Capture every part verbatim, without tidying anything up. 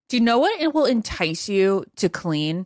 Do you know what it will entice you to clean?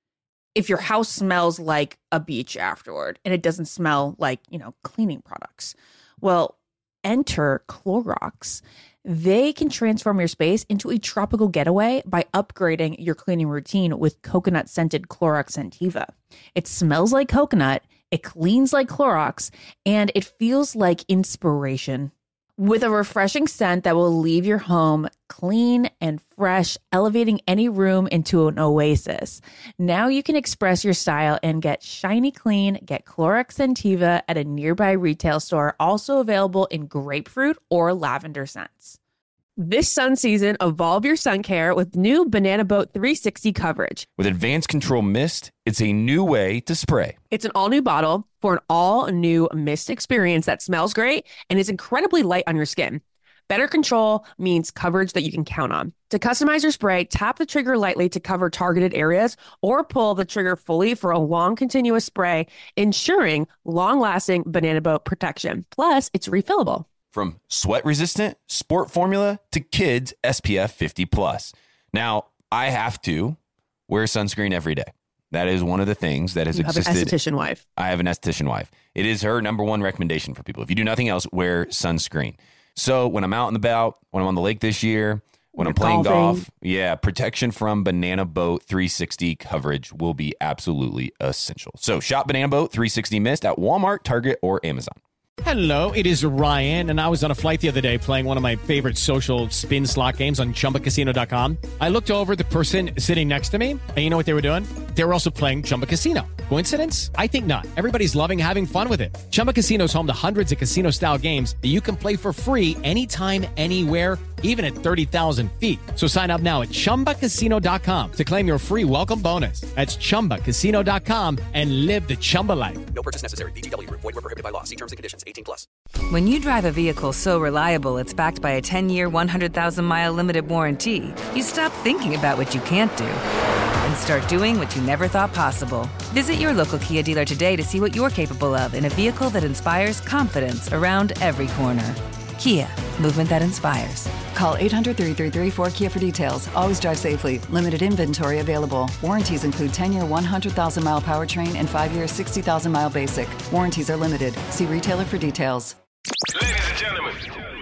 If your house smells like a beach afterward and it doesn't smell like, you know, cleaning products. Well, enter Clorox. They can transform your space into a tropical getaway by upgrading your cleaning routine with coconut-scented Clorox Scentiva. It smells like coconut, it cleans like Clorox, and it feels like inspiration. With a refreshing scent that will leave your home clean and fresh, elevating any room into an oasis. Now you can express your style and get shiny clean. Get Clorox Scentiva at a nearby retail store, also available in grapefruit or lavender scents. This sun season, evolve your sun care with new Banana Boat three sixty coverage. With Advanced Control Mist, it's a new way to spray. It's an all-new bottle for an all-new mist experience that smells great and is incredibly light on your skin. Better control means coverage that you can count on. To customize your spray, tap the trigger lightly to cover targeted areas or pull the trigger fully for a long, continuous spray, ensuring long-lasting Banana Boat protection. Plus, it's refillable. From sweat-resistant, sport formula to kids S P F fifty plus. Now, I have to wear sunscreen every day. That is one of the things that has you existed. You have an esthetician wife. I have an esthetician wife. It is her number one recommendation for people. If you do nothing else, wear sunscreen. So when I'm out and about, when I'm on the lake this year, when You're I'm playing golfing. golf, yeah, protection from Banana Boat three sixty coverage will be absolutely essential. So shop Banana Boat three sixty Mist at Walmart, Target, or Amazon. Hello, it is Ryan, and I was on a flight the other day playing one of my favorite social spin slot games on Chumba Casino dot com. I looked over at the person sitting next to me, and you know what they were doing? They were also playing Chumba Casino. Coincidence? I think not. Everybody's loving having fun with it. Chumba Casino is home to hundreds of casino-style games that you can play for free anytime, anywhere, even at thirty thousand feet. So sign up now at Chumba Casino dot com to claim your free welcome bonus. That's Chumba Casino dot com and live the Chumba life. No purchase necessary. V G W. Void where prohibited by law. See terms and conditions. eighteen plus. When you drive a vehicle so reliable it's backed by a ten-year, one hundred thousand mile limited warranty, you stop thinking about what you can't do and start doing what you never thought possible. Visit your local Kia dealer today to see what you're capable of in a vehicle that inspires confidence around every corner. Kia, movement that inspires. Call eight hundred, three three three, four K I A for details. Always drive safely. Limited inventory available. Warranties include ten-year, one hundred thousand mile powertrain and five-year, sixty thousand mile basic. Warranties are limited. See retailer for details. Ladies and gentlemen,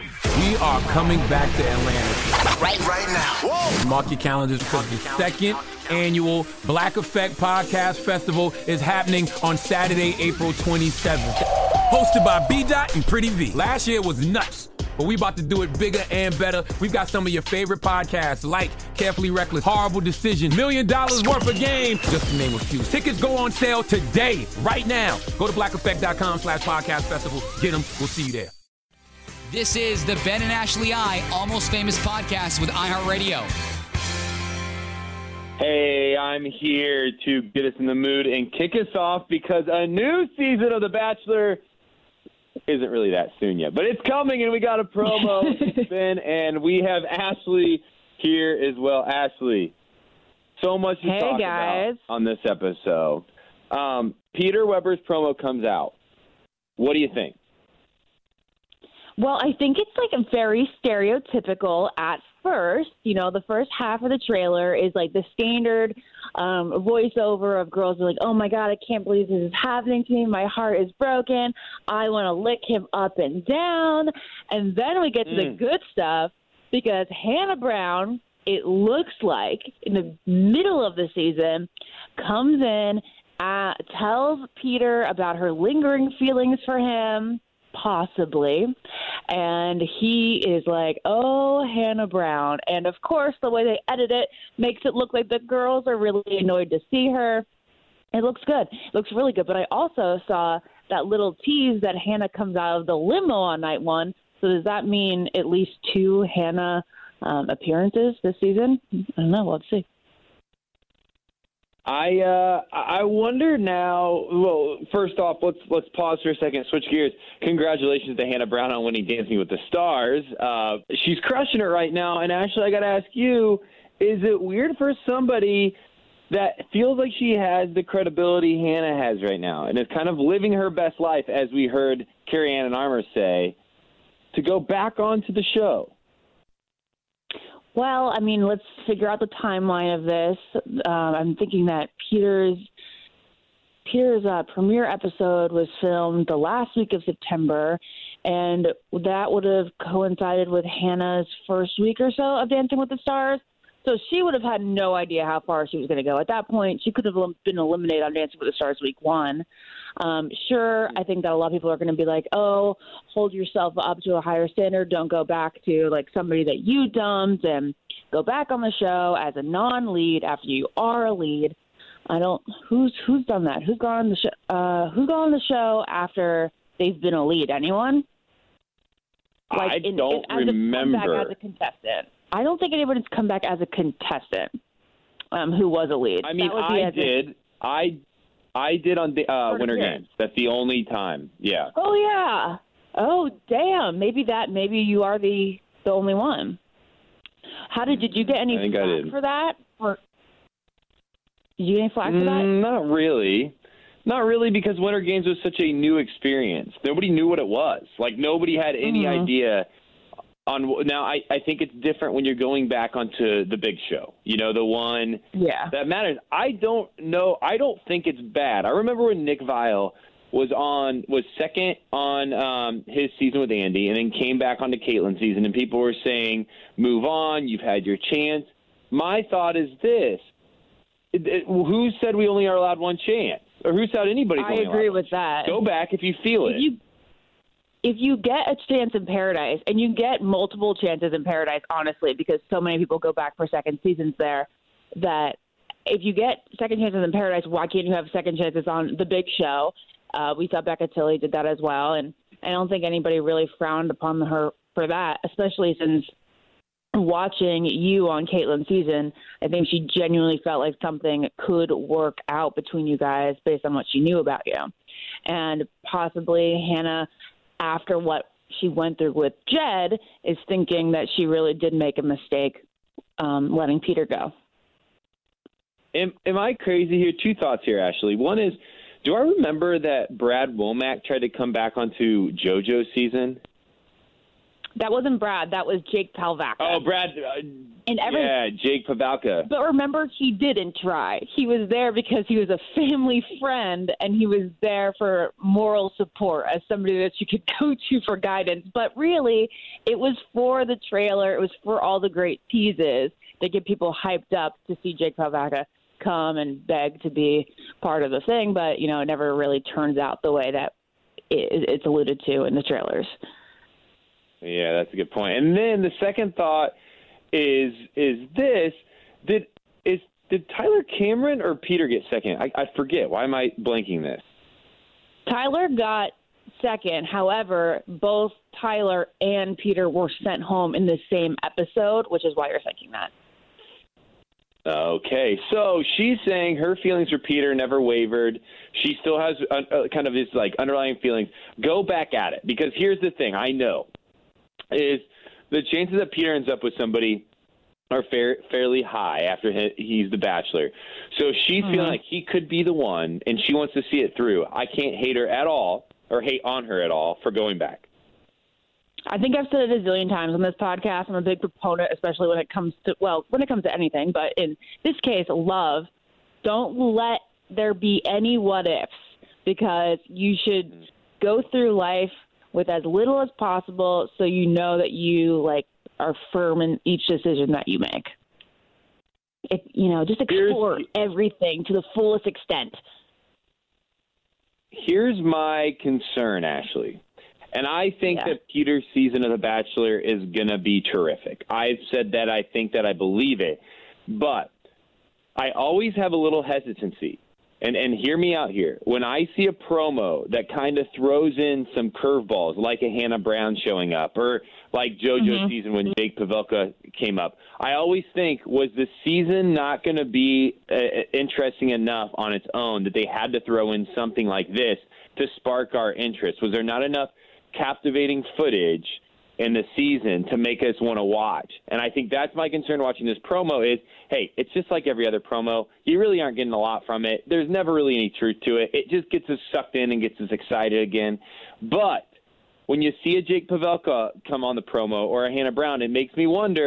we are coming back to Atlanta. Right, right now. Whoa. Mark your calendars because the second annual Black Effect Podcast Festival is happening on Saturday, April twenty-seventh. Hosted by B-Dot and Pretty V. Last year was nuts, but we about to do it bigger and better. We've got some of your favorite podcasts like Carefully Reckless, Horrible Decision, Million Dollars Worth of Game, just to name a few. Tickets go on sale today, right now. Go to black effect dot com slash podcast festival. Get them. We'll see you there. This is the Ben and Ashley I Almost Famous podcast with iHeartRadio. Hey, I'm here to get us in the mood and kick us off because a new season of The Bachelor isn't really that soon yet, but it's coming, and we got a promo, Ben, and we have Ashley here as well. Ashley, so much to hey talk guys. about on this episode. Um, Peter Weber's promo comes out. What do you think? Well, I think it's like a very stereotypical at first. You know, the first half of the trailer is like the standard um, voiceover of girls are like, oh, my God, I can't believe this is happening to me. My heart is broken. I want to lick him up and down. And then we get to mm. the good stuff because Hannah Brown, it looks like, in the middle of the season, comes in, uh, tells Peter about her lingering feelings for him, possibly, and he is like, oh, Hannah Brown. And of course the way they edit it makes it look like the girls are really annoyed to see her. It looks good. It looks really good. But I also saw that little tease that Hannah comes out of the limo on night one. So does that mean at least two Hannah um, appearances this season? I don't know. Let's see. I uh, I wonder now. Well, first off, let's let's pause for a second, switch gears. Congratulations to Hannah Brown on winning Dancing with the Stars. Uh, she's crushing it right now. And actually, I got to ask you: is it weird for somebody that feels like she has the credibility Hannah has right now, and is kind of living her best life, as we heard Carrie Ann and Armour say, to go back onto the show? Well, I mean, let's figure out the timeline of this. Um, I'm thinking that Peter's Peter's uh, premiere episode was filmed the last week of September, and that would have coincided with Hannah's first week or so of Dancing with the Stars. So she would have had no idea how far she was going to go. At that point, she could have been eliminated on Dancing with the Stars week one. Um, sure, I think that a lot of people are going to be like, oh, hold yourself up to a higher standard. Don't go back to, like, somebody that you dumped and go back on the show as a non-lead after you are a lead. I don't – who's who's done that? Who's gone on the show? Uh, who's gone on the show after they've been a lead? Anyone? Like, I in, don't in, as remember. A comeback as a contestant. I don't think anybody's come back as a contestant um, who was a lead. I mean, I did. A, I I did on the uh, Winter Games. That's the only time. Yeah. Oh, yeah. Oh, damn. Maybe that. Maybe you are the, the only one. How did, did you get any flack for that? Or did you get any flack for that? Mm, not really. Not really, because Winter Games was such a new experience. Nobody knew what it was. Like, nobody had any mm-hmm. idea. On now, I, I think it's different when you're going back onto the big show. You know, the one yeah. that matters. I don't know. I don't think it's bad. I remember when Nick Viall was on was second on um, his season with Andy, and then came back onto Kaitlyn's season, and people were saying, "Move on. You've had your chance." My thought is this: it, it, who said we only are allowed one chance, or who said anybody's I only agree allowed with one that. Chance? Go back if you feel if it. You- If you get a chance in Paradise, and you get multiple chances in Paradise, honestly, because so many people go back for second seasons there, that if you get second chances in Paradise, why can't you have second chances on the big show? Uh, we saw Becca Tilley did that as well, and I don't think anybody really frowned upon her for that, especially since watching you on Kaitlyn's season, I think she genuinely felt like something could work out between you guys based on what she knew about you. And possibly Hannah, after what she went through with Jed, is thinking that she really did make a mistake um, letting Peter go. Am, am I crazy here? Two thoughts here, Ashley. One is, do I remember that Brad Womack tried to come back onto JoJo's season? That wasn't Brad. That was Jake Pavelka. Oh, Brad. Uh, and every, yeah, Jake Pavelka. But remember, he didn't try. He was there because he was a family friend, and he was there for moral support as somebody that you could go to for guidance. But really, it was for the trailer. It was for all the great teases to get people hyped up to see Jake Pavelka come and beg to be part of the thing. But, you know, it never really turns out the way that it, it's alluded to in the trailers. Yeah, that's a good point. And then the second thought is is this: did is did Tyler Cameron or Peter get second? I, I forget. Why am I blanking this? Tyler got second. However, both Tyler and Peter were sent home in the same episode, which is why you're thinking that. Okay, so she's saying her feelings for Peter never wavered. She still has uh, kind of this like underlying feelings. Go back at it, because here's the thing: I know. Is the chances that Peter ends up with somebody are fair, fairly high after he, he's the Bachelor. So she's mm-hmm. feeling like he could be the one, and she wants to see it through. I can't hate her at all or hate on her at all for going back. I think I've said it a zillion times on this podcast. I'm a big proponent, especially when it comes to, well, when it comes to anything, but in this case, love. Don't let there be any what ifs, because you should go through life with as little as possible, so you know that you like are firm in each decision that you make. If you know, just explore here's, everything to the fullest extent. Here's my concern, Ashley, and I think yeah. that Peter's season of The Bachelor is gonna be terrific. I've said that. I think that. I believe it, but I always have a little hesitancy. And and hear me out here. When I see a promo that kind of throws in some curveballs, like a Hannah Brown showing up, or like JoJo's mm-hmm. season when Jake Pavelka came up, I always think, was the season not going to be uh, interesting enough on its own that they had to throw in something like this to spark our interest? Was there not enough captivating footage in the season to make us want to watch? And I think that's my concern watching this promo is, hey, it's just like every other promo. You really aren't getting a lot from it. There's never really any truth to it. It just gets us sucked in and gets us excited again. But when you see a Jake Pavelka come on the promo or a Hannah Brown, it makes me wonder,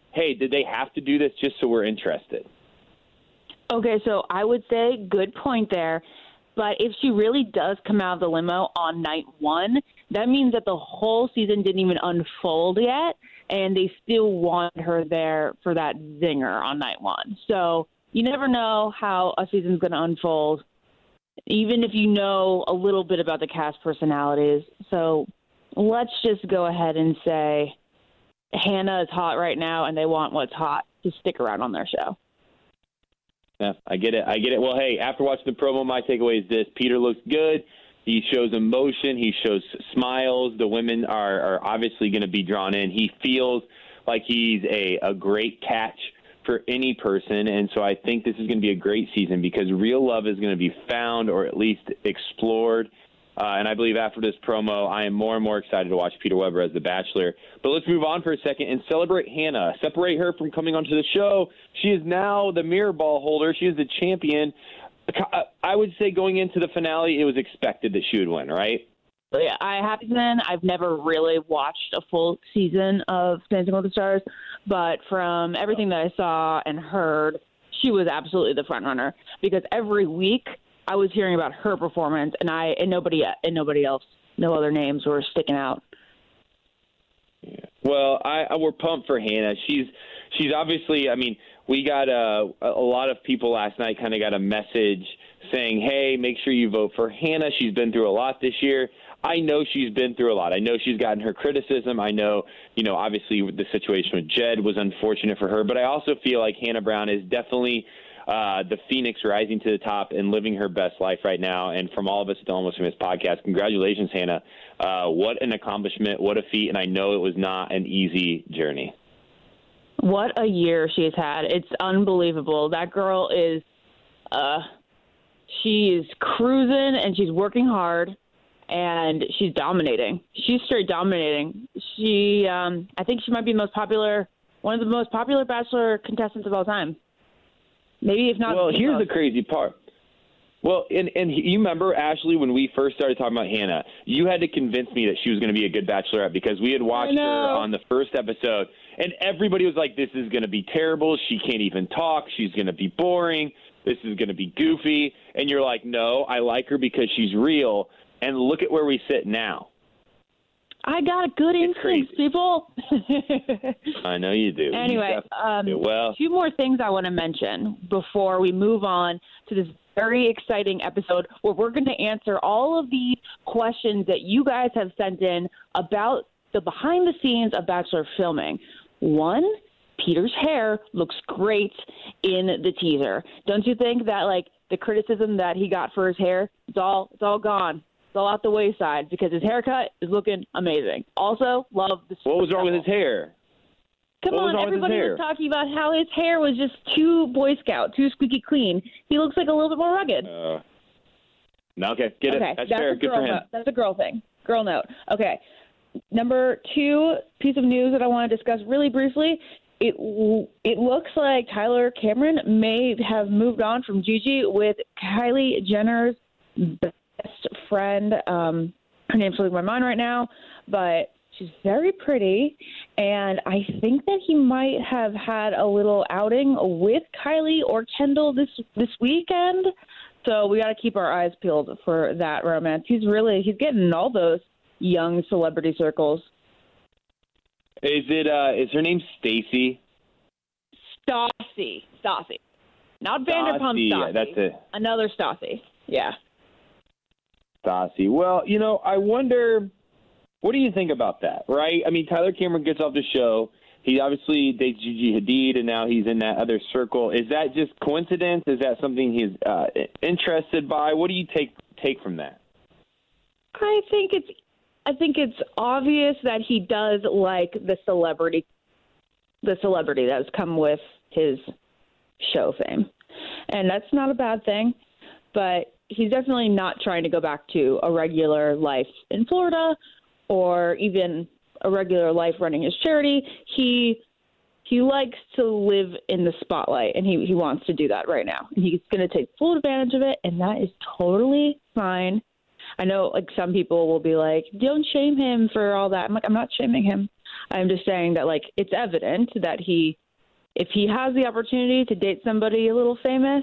hey, did they have to do this just so we're interested? Okay, so I would say good point there. But if she really does come out of the limo on night one, that means that the whole season didn't even unfold yet, and they still want her there for that zinger on night one. So you never know how a season's going to unfold, even if you know a little bit about the cast personalities. So let's just go ahead and say Hannah is hot right now, and they want what's hot to stick around on their show. Yeah, I get it. I get it. Well, hey, after watching the promo, my takeaway is this. Peter looks good. He shows emotion. He shows smiles. The women are, are obviously going to be drawn in. He feels like he's a, a great catch for any person. And so I think this is going to be a great season because real love is going to be found or at least explored. Uh, and I believe after this promo, I am more and more excited to watch Peter Weber as The Bachelor. But let's move on for a second and celebrate Hannah. Separate her from coming onto the show. She is now the mirror ball holder. She is the champion. I would say going into the finale, it was expected that she would win, right? Yeah, I have been. I've never really watched a full season of Dancing with the Stars, but from everything that I saw and heard, she was absolutely the front runner because every week I was hearing about her performance, and I and nobody and nobody else, no other names were sticking out. Yeah. Well, I, I we're pumped for Hannah. She's she's obviously. I mean, we got a a lot of people last night. Kind of got a message saying, "Hey, make sure you vote for Hannah. She's been through a lot this year." I know she's been through a lot. I know she's gotten her criticism. I know, you know, obviously the situation with Jed was unfortunate for her, but I also feel like Hannah Brown is definitely. Uh, the Phoenix rising to the top and living her best life right now. And from all of us at the Almost Famous podcast, congratulations, Hannah. Uh, what an accomplishment. What a feat. And I know it was not an easy journey. What a year she's had. It's unbelievable. That girl is, uh, she's cruising and she's working hard and she's dominating. She's straight dominating. She, um, I think she might be the most popular, one of the most popular Bachelor contestants of all time. Maybe if not. Well, here's the crazy part. Well, and, and you remember, Ashley, when we first started talking about Hannah, you had to convince me that she was going to be a good Bachelorette because we had watched her on the first episode, and everybody was like, this is going to be terrible. She can't even talk. She's going to be boring. This is going to be goofy. And you're like, no, I like her because she's real. And look at where we sit now. I got good instincts, people. I know you do. Anyway, you um, do. Well, two more things I want to mention before we move on to this very exciting episode where we're going to answer all of the questions that you guys have sent in about the behind the scenes of Bachelor filming. One, Peter's hair looks great in the teaser. Don't you think that, like, the criticism that he got for his hair, it's all it's all gone. It's all out the wayside because his haircut is looking amazing. Also, love the. What was wrong with his hair? Come what on, was everybody was talking about how his hair was just too Boy Scout, too squeaky clean. He looks like a little bit more rugged. Uh, no, okay, get okay, it. That's, that's fair. A Good girl for him. Note. That's a girl thing. Girl note. Okay. Number two piece of news that I want to discuss really briefly. It it looks like Tyler Cameron may have moved on from Gigi with Kylie Jenner's best friend. Um, her name's slipping my mind right now, but she's very pretty, and I think that he might have had a little outing with Kylie or Kendall this this weekend. So we got to keep our eyes peeled for that romance. He's really he's getting in all those young celebrity circles. Is it? Uh, is her name Stacy? Stassi, Stassi, not Vanderpump Stassi. Stassi. That's it. Another Stassi. Yeah. Stassi. Well, you know, I wonder, what do you think about that, right? I mean, Tyler Cameron gets off the show. He obviously dates Gigi Hadid, and now he's in that other circle. Is that just coincidence? Is that something he's uh, interested by? What do you take take from that? I think it's I think it's obvious that he does like the celebrity, the celebrity that has come with his show fame, and that's not a bad thing. But he's definitely not trying to go back to a regular life in Florida or even a regular life running his charity. He he likes to live in the spotlight, and he, he wants to do that right now. And he's going to take full advantage of it, and that is totally fine. I know, like, some people will be like, don't shame him for all that. I'm like, I'm not shaming him. I'm just saying that, like, it's evident that he, if he has the opportunity to date somebody a little famous,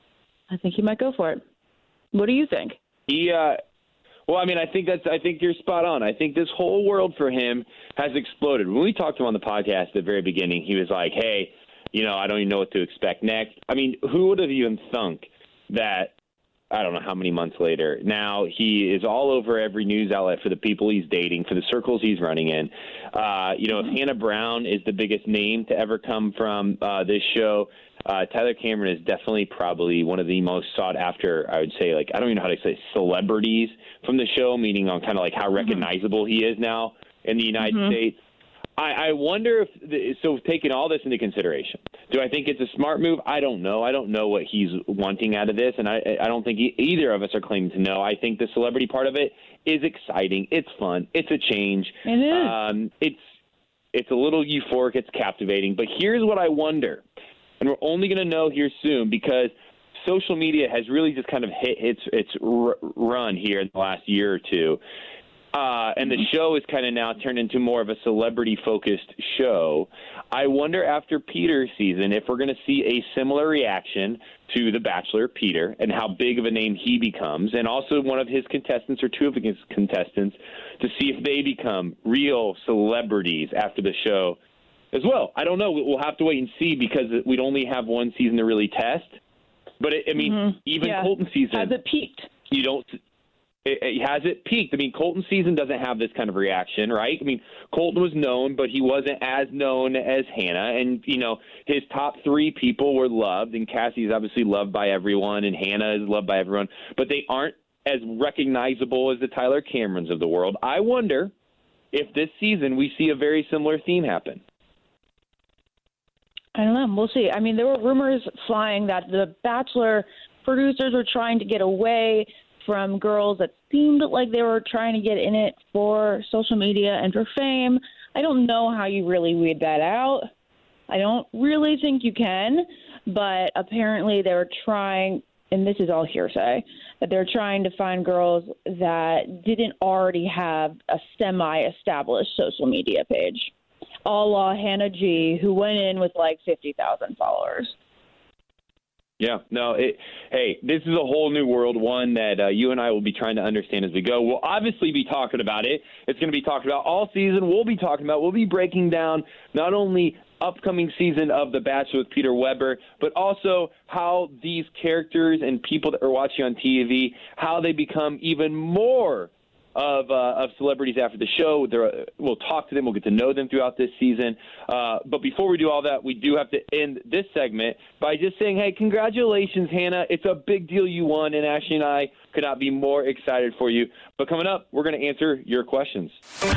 I think he might go for it. What do you think? He, uh, well, I mean, I think that's, I think you're spot on. I think this whole world for him has exploded. When we talked to him on the podcast at the very beginning, he was like, hey, you know, I don't even know what to expect next. I mean, who would have even thunk that, I don't know how many months later, now he is all over every news outlet for the people he's dating, for the circles he's running in. Uh, you know, if Hannah Brown is the biggest name to ever come from uh, this show, uh, Tyler Cameron is definitely probably one of the most sought after, I would say, like, I don't even know how to say celebrities from the show, meaning on kind of like how recognizable he is now in the United Mm-hmm. States. I, I wonder if, the, so taking all this into consideration, do I think it's a smart move? I don't know. I don't know what he's wanting out of this, and I, I don't think e- either of us are claiming to know. I think the celebrity part of it is exciting. It's fun. It's a change. It is. Um, it's, it's a little euphoric. It's captivating. But here's what I wonder, and we're only going to know here soon because social media has really just kind of hit its, its r- run here in the last year or two. Uh, and the show is kind of now turned into more of a celebrity-focused show. I wonder after Peter's season if we're going to see a similar reaction to The Bachelor, Peter, and how big of a name he becomes, and also one of his contestants or two of his contestants to see if they become real celebrities after the show as well. I don't know. We'll have to wait and see because we'd only have one season to really test. But, it, I mean, Mm-hmm. even Yeah. Colton's season. Has it peaked? You don't – It, it, has it peaked? I mean, Colton's season doesn't have this kind of reaction, right? I mean, Colton was known, but he wasn't as known as Hannah. And, you know, his top three people were loved, and Cassie's obviously loved by everyone, and Hannah is loved by everyone, but they aren't as recognizable as the Tyler Camerons of the world. I wonder if this season we see a very similar theme happen. I don't know. We'll see. I mean, there were rumors flying that the Bachelor producers were trying to get away from girls that seemed like they were trying to get in it for social media and for fame. I don't know how you really weed that out. I don't really think you can, but apparently they were trying, and this is all hearsay, that they're trying to find girls that didn't already have a semi-established social media page, a la Hannah G, who went in with like fifty thousand followers. Yeah, no, it, hey, this is a whole new world, one that uh, you and I will be trying to understand as we go. We'll obviously be talking about it. It's going to be talked about all season. We'll be talking about, we'll be breaking down not only upcoming season of The Bachelor with Peter Weber, but also how these characters and people that are watching on T V, how they become even more of uh, of celebrities after the show. They're, we'll talk to them. We'll get to know them throughout this season. Uh, but before we do all that, we do have to end this segment by just saying, hey, congratulations, Hannah. It's a big deal you won, and Ashley and I could not be more excited for you. But coming up, we're going to answer your questions.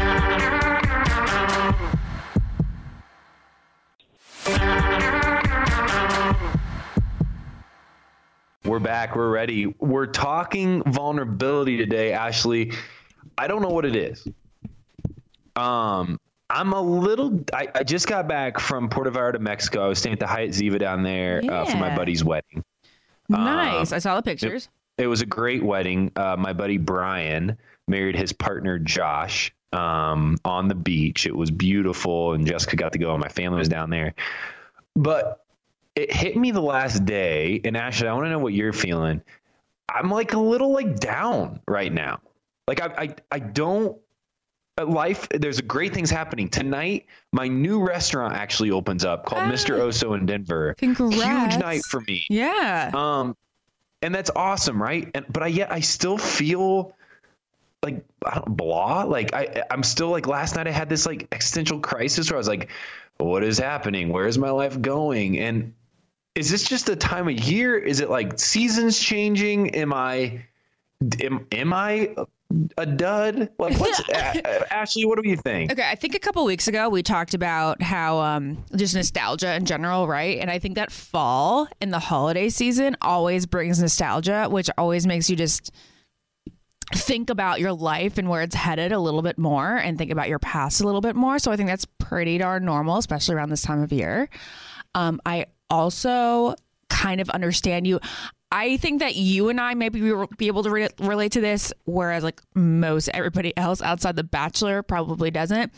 We're back. We're ready. We're talking vulnerability today, Ashley. I don't know what it is. Um, I'm a little. I, I just got back from Puerto Vallarta, Mexico. I was staying at the Hyatt Ziva down there uh, for my Yeah. buddy's wedding. Nice. Um, I saw the pictures. It, it was a great wedding. Uh, my buddy Brian married his partner Josh um, on the beach. It was beautiful, and Jessica got to go, and my family was down there. But it hit me the last day, and Ashley, I want to know what you're feeling. I'm like a little like down right now. Like I, I, I don't. Life, there's great things happening tonight. My new restaurant actually opens up called Ah. Mister Oso in Denver. Congrats. Huge night for me. Yeah. Um, and that's awesome, right? And but I yet I still feel like I don't blah. Like I, I'm still like last night I had this like existential crisis where I was like, what is happening? Where is my life going? And is this just a time of year? Is it like seasons changing? Am I, am, am I a dud? Like what's a- Ashley? What do you think? Okay, I think a couple weeks ago we talked about how um, just nostalgia in general, right? And I think that fall and the holiday season always brings nostalgia, which always makes you just think about your life and where it's headed a little bit more and think about your past a little bit more. So I think that's pretty darn normal, especially around this time of year. Um, I also kind of understand you. I think that you and I maybe will be able to re- relate to this, whereas like most everybody else outside The Bachelor probably doesn't.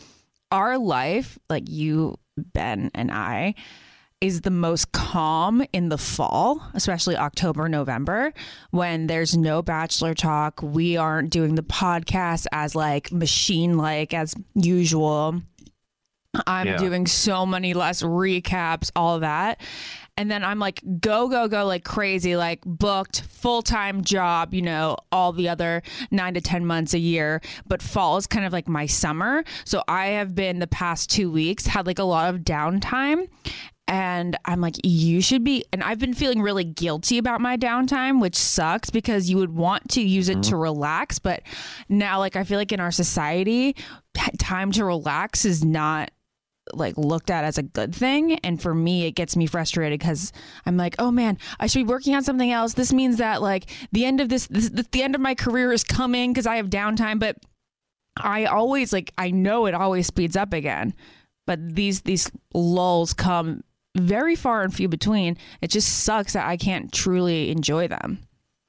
our life, like you, Ben, and I, is the most calm in the fall, especially October, November, when there's no Bachelor talk. We aren't doing the podcast as like machine like as usual. I'm Yeah. doing so many less recaps, all of that. And then I'm like, go, go, go, like crazy, like booked, full-time job, you know, all the other nine to ten months a year. But fall is kind of like my summer. So I have been the past two weeks, had like a lot of downtime. And I'm like, you should be. And I've been feeling really guilty about my downtime, which sucks because you would want to use it to relax. But now, like, I feel like in our society, time to relax is not like looked at as a good thing. And for me, it gets me frustrated because I'm like, oh man, I should be working on something else. This means that like the end of this, this the end of my career is coming because I have downtime. But I always like, I know it always speeds up again. But these these lulls come very far and few between. It just sucks that I can't truly enjoy them.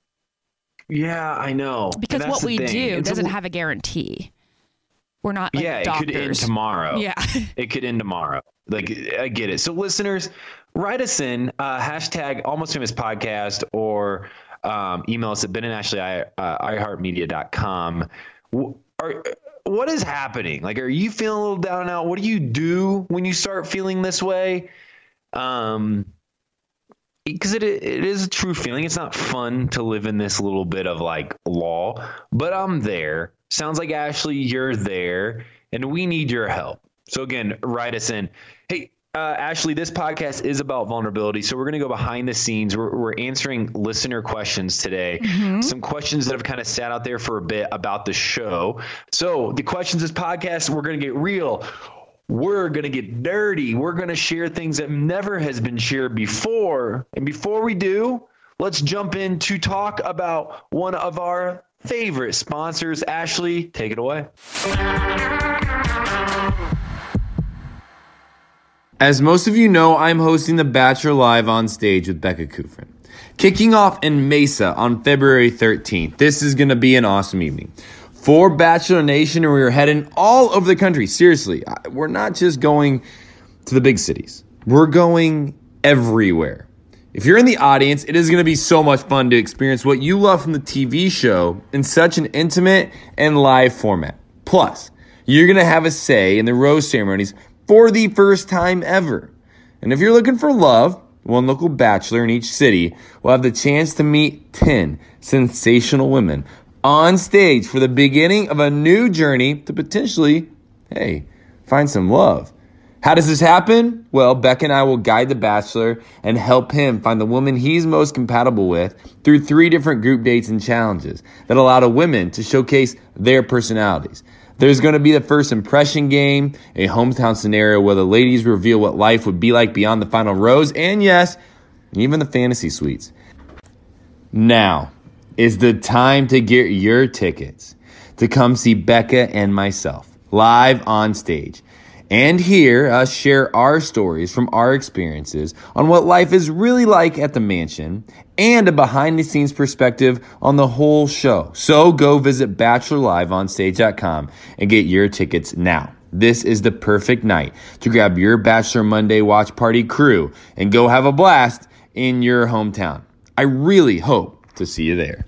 Yeah, I know. Because And that's what the we thing. do It's a- doesn't have a guarantee. We're not like yeah, doctors. it could end tomorrow. Yeah. It could end tomorrow. Like, I get it. So, listeners, write us in, uh, hashtag Almost Famous Podcast, or um, email us at Ben and Ashley, I, uh, i heart media dot com. Are, what is happening? Like, are you feeling a little down and out? What do you do when you start feeling this way? Um, because it it is a true feeling. It's not fun to live in this little bit of like law, but I'm there. Sounds like Ashley, you're there, and we need your help. So again, write us in. Hey, uh, Ashley, this podcast is about vulnerability, so we're going to go behind the scenes. We're, we're answering listener questions today. Mm-hmm. Some questions that have kind of sat out there for a bit about the show. So the questions this podcast, we're going to get real. We're going to get dirty. We're going to share things that never has been shared before. And before we do, let's jump in to talk about one of our favorite sponsors. Ashley, take it away. As most of you know, I'm hosting The Bachelor Live on Stage with Becca Kufrin. Kicking off in Mesa on February thirteenth. This is going to be an awesome evening. For Bachelor Nation, and we're heading all over the country. Seriously, we're not just going to the big cities. We're going everywhere. If you're in the audience, it is going to be so much fun to experience what you love from the T V show in such an intimate and live format. Plus, you're going to have a say in the rose ceremonies for the first time ever. And if you're looking for love, one local bachelor in each city will have the chance to meet ten sensational women on stage for the beginning of a new journey to potentially, hey, find some love. How does this happen? Well, Beck and I will guide the bachelor and help him find the woman he's most compatible with through three different group dates and challenges that allow the women to showcase their personalities. There's going to be the first impression game, a hometown scenario where the ladies reveal what life would be like beyond the final rose, and yes, even the fantasy suites. Now is the time to get your tickets to come see Becca and myself live on stage and hear us share our stories from our experiences on what life is really like at the mansion and a behind-the-scenes perspective on the whole show. So go visit bachelor live on stage dot com and get your tickets now. This is the perfect night to grab your Bachelor Monday watch party crew and go have a blast in your hometown. I really hope to see you there.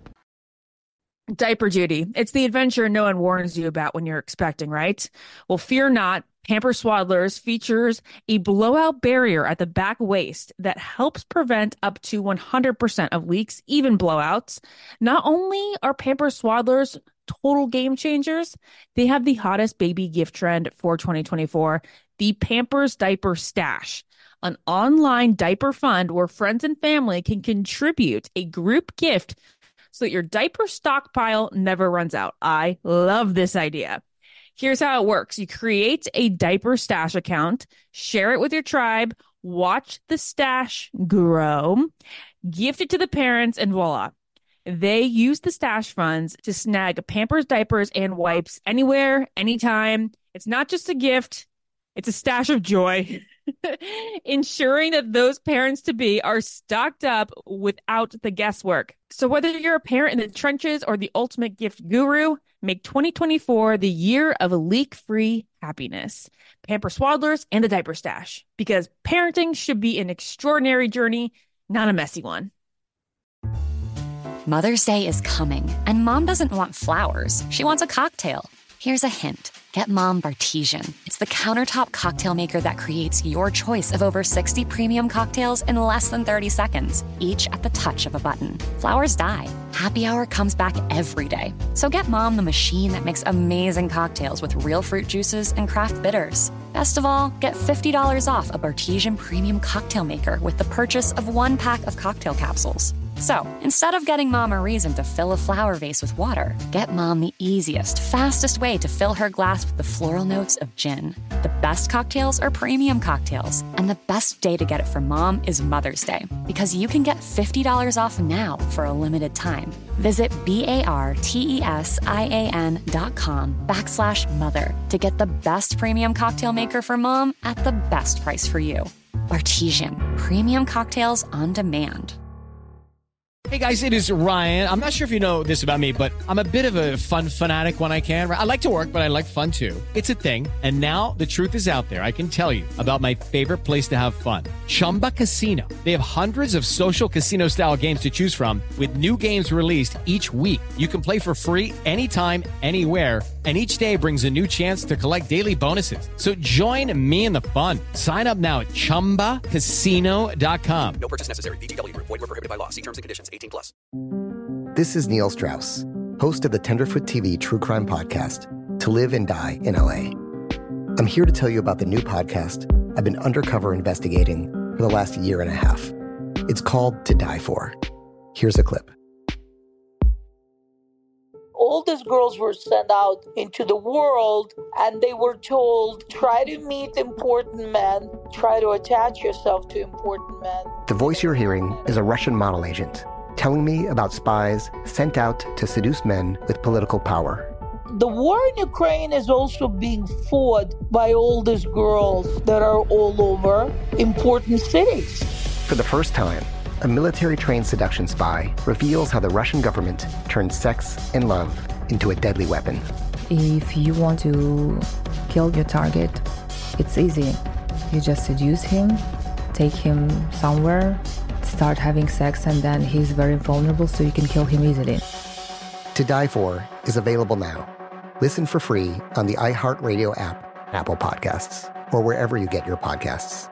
Diaper duty. It's the adventure no one warns you about when you're expecting, right? Well, fear not. Pampers Swaddlers features a blowout barrier at the back waist that helps prevent up to one hundred percent of leaks, even blowouts. Not only are Pampers Swaddlers total game changers, they have the hottest baby gift trend for twenty twenty-four, the Pampers Diaper Stash, an online diaper fund where friends and family can contribute a group gift so that your diaper stockpile never runs out. I love this idea. Here's how it works. You create a diaper stash account, share it with your tribe, watch the stash grow, gift it to the parents, and voila. They use the stash funds to snag Pampers diapers and wipes anywhere, anytime. It's not just a gift. It's a stash of joy. ensuring that those parents-to-be are stocked up without the guesswork. So whether you're a parent in the trenches or the ultimate gift guru, make twenty twenty-four the year of leak-free happiness. Pamper Swaddlers and the Diaper Stash, because parenting should be an extraordinary journey, not a messy one. Mother's Day is coming, and Mom doesn't want flowers. She wants a cocktail. Here's a hint. Get Mom Bartesian. It's the countertop cocktail maker that creates your choice of over sixty premium cocktails in less than thirty seconds, each at the touch of a button. Flowers die. Happy Hour comes back every day. So get Mom the machine that makes amazing cocktails with real fruit juices and craft bitters. Best of all, get fifty dollars off a Bartesian premium cocktail maker with the purchase of one pack of cocktail capsules. So, instead of getting Mom a reason to fill a flower vase with water, get Mom the easiest, fastest way to fill her glass with the floral notes of gin. The best cocktails are premium cocktails, and the best day to get it for Mom is Mother's Day, because you can get fifty dollars off now for a limited time. Visit B-A-R-T-E-S-I-A-N dot com backslash mother to get the best premium cocktail maker for Mom at the best price for you. Bartesian, premium cocktails on demand. Hey guys, it is Ryan. I'm not sure if you know this about me, but I'm a bit of a fun fanatic when I can. I like to work, but I like fun too. It's a thing. And now the truth is out there. I can tell you about my favorite place to have fun. Chumba Casino. They have hundreds of social casino style games to choose from with new games released each week. You can play for free anytime, anywhere. And each day brings a new chance to collect daily bonuses. So join me in the fun. Sign up now at chumba casino dot com. No purchase necessary. V G W. Void where prohibited by law. See terms and conditions. eighteen plus. This is Neil Strauss, host of the Tenderfoot T V true crime podcast, To Live and Die in L A. I'm here to tell you about the new podcast I've been undercover investigating for the last year and a half. It's called To Die For. Here's a clip. All these girls were sent out into the world and they were told, try to meet important men, try to attach yourself to important men. The voice you're hearing is a Russian model agent telling me about spies sent out to seduce men with political power. The war in Ukraine is also being fought by all these girls that are all over important cities. For the first time, a military-trained seduction spy reveals how the Russian government turned sex and love into a deadly weapon. If you want to kill your target, it's easy. You just seduce him, take him somewhere, start having sex, and then he's very vulnerable, so you can kill him easily. To Die For is available now. Listen for free on the iHeartRadio app, Apple Podcasts, or wherever you get your podcasts.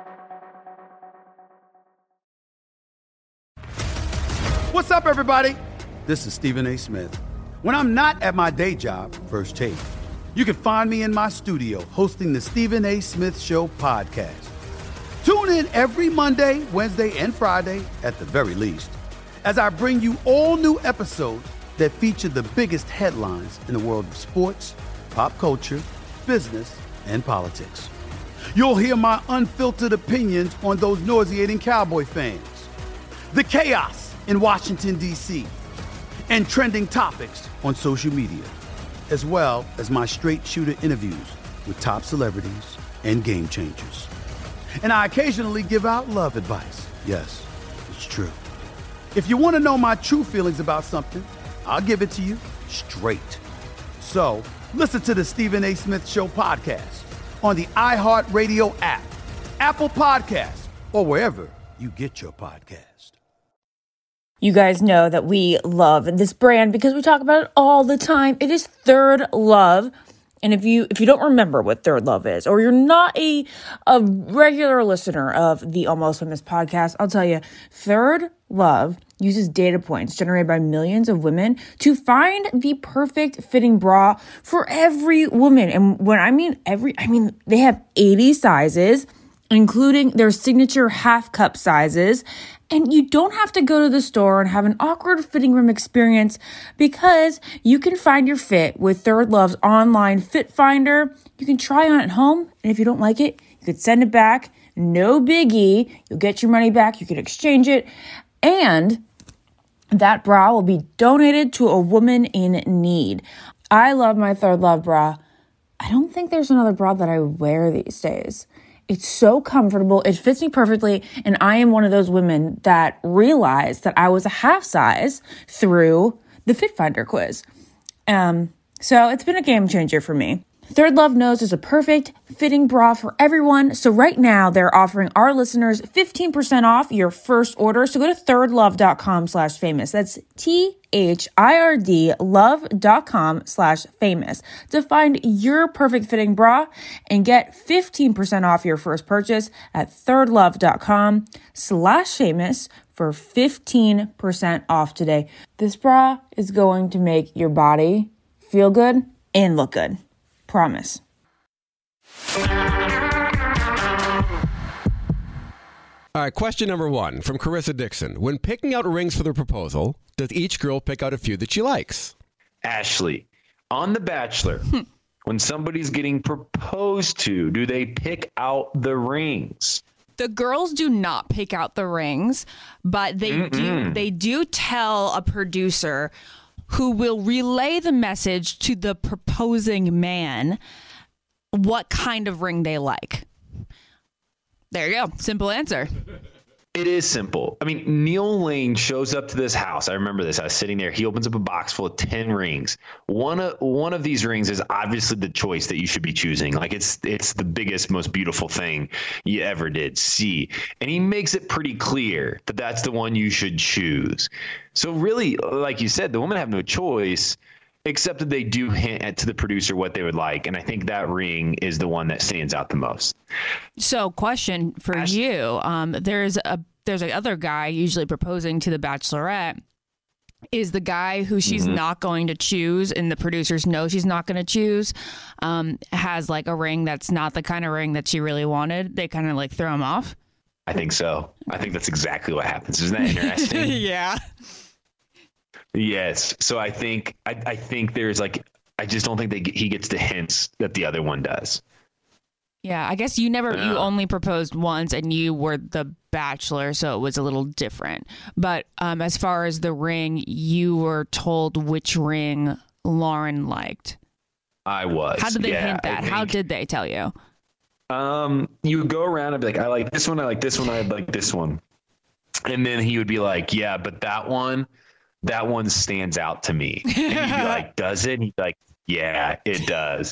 What's up, everybody? This is Stephen A. Smith. When I'm not at my day job, First Take, you can find me in my studio hosting the Stephen A. Smith Show podcast. Tune in every Monday, Wednesday, and Friday, at the very least, as I bring you all new episodes that feature the biggest headlines in the world of sports, pop culture, business, and politics. You'll hear my unfiltered opinions on those nauseating Cowboy fans, the chaos in Washington, D C, and trending topics on social media, as well as my straight shooter interviews with top celebrities and game changers. And I occasionally give out love advice. Yes, it's true. If you want to know my true feelings about something, I'll give it to you straight. So listen to the Stephen A. Smith Show podcast on the iHeartRadio app, Apple Podcasts, or wherever you get your podcast. You guys know that we love this brand because we talk about it all the time. It is Third Love. And if you if you don't remember what Third Love is, or you're not a a regular listener of the Almost Famous podcast, I'll tell you, Third Love uses data points generated by millions of women to find the perfect fitting bra for every woman. And when I mean every, I mean they have eighty sizes, including their signature half cup sizes. And you don't have to go to the store and have an awkward fitting room experience because you can find your fit with Third Love's online fit finder. You can try on at home, and if you don't like it, you could send it back. No biggie. You'll get your money back. You can exchange it. And that bra will be donated to a woman in need. I love my Third Love bra. I don't think there's another bra that I wear these days. It's so comfortable. It fits me perfectly. And I am one of those women that realized that I was a half size through the Fit Finder quiz. Um, so it's been a game changer for me. Third Love knows there's a perfect fitting bra for everyone. So right now they're offering our listeners fifteen percent off your first order. So go to thirdlove.com slash famous. That's T-H-I-R-D love.com slash famous to find your perfect fitting bra and get fifteen percent off your first purchase at thirdlove.com slash famous for fifteen percent off today. This bra is going to make your body feel good and look good. Promise. All right, question number one from Carissa Dixon. When picking out rings for the proposal, does each girl pick out a few that she likes? Ashley, on The Bachelor, when somebody's getting proposed to, do they pick out the rings? The girls do not pick out the rings, but they Mm-mm. do they do tell a producer who will relay the message to the proposing man what kind of ring they like. There you go. Simple answer. It is simple. I mean, Neil Lane shows up to this house. I remember this. I was sitting there. He opens up a box full of ten rings. One of one of these rings is obviously the choice that you should be choosing. Like it's it's the biggest, most beautiful thing you ever did see. And he makes it pretty clear that that's the one you should choose. So really, like you said, the women have no choice except that they do hint at to the producer what they would like. And I think that ring is the one that stands out the most. So question for Ash- you. Um, there's a there's a other guy usually proposing to the Bachelorette. Is the guy who she's mm-hmm. not going to choose and the producers know she's not going to choose um, has like a ring that's not the kind of ring that she really wanted. They kind of like throw him off. I think so. I think that's exactly what happens. Isn't that interesting? Yeah. Yes. So I think I, I think there's like I just don't think they he gets the hints that the other one does. Yeah, I guess you never Yeah. you only proposed once and you were the bachelor, so it was a little different. But um, as far as the ring, you were told which ring Lauren liked. I was. How did they yeah, hint that? I How think, did they tell you? Um, you would go around and be like, I like this one, I like this one, I like this one. And then he would be like, yeah, but that one, that one stands out to me. And you'd be like, does it? And he'd be like, yeah, it does.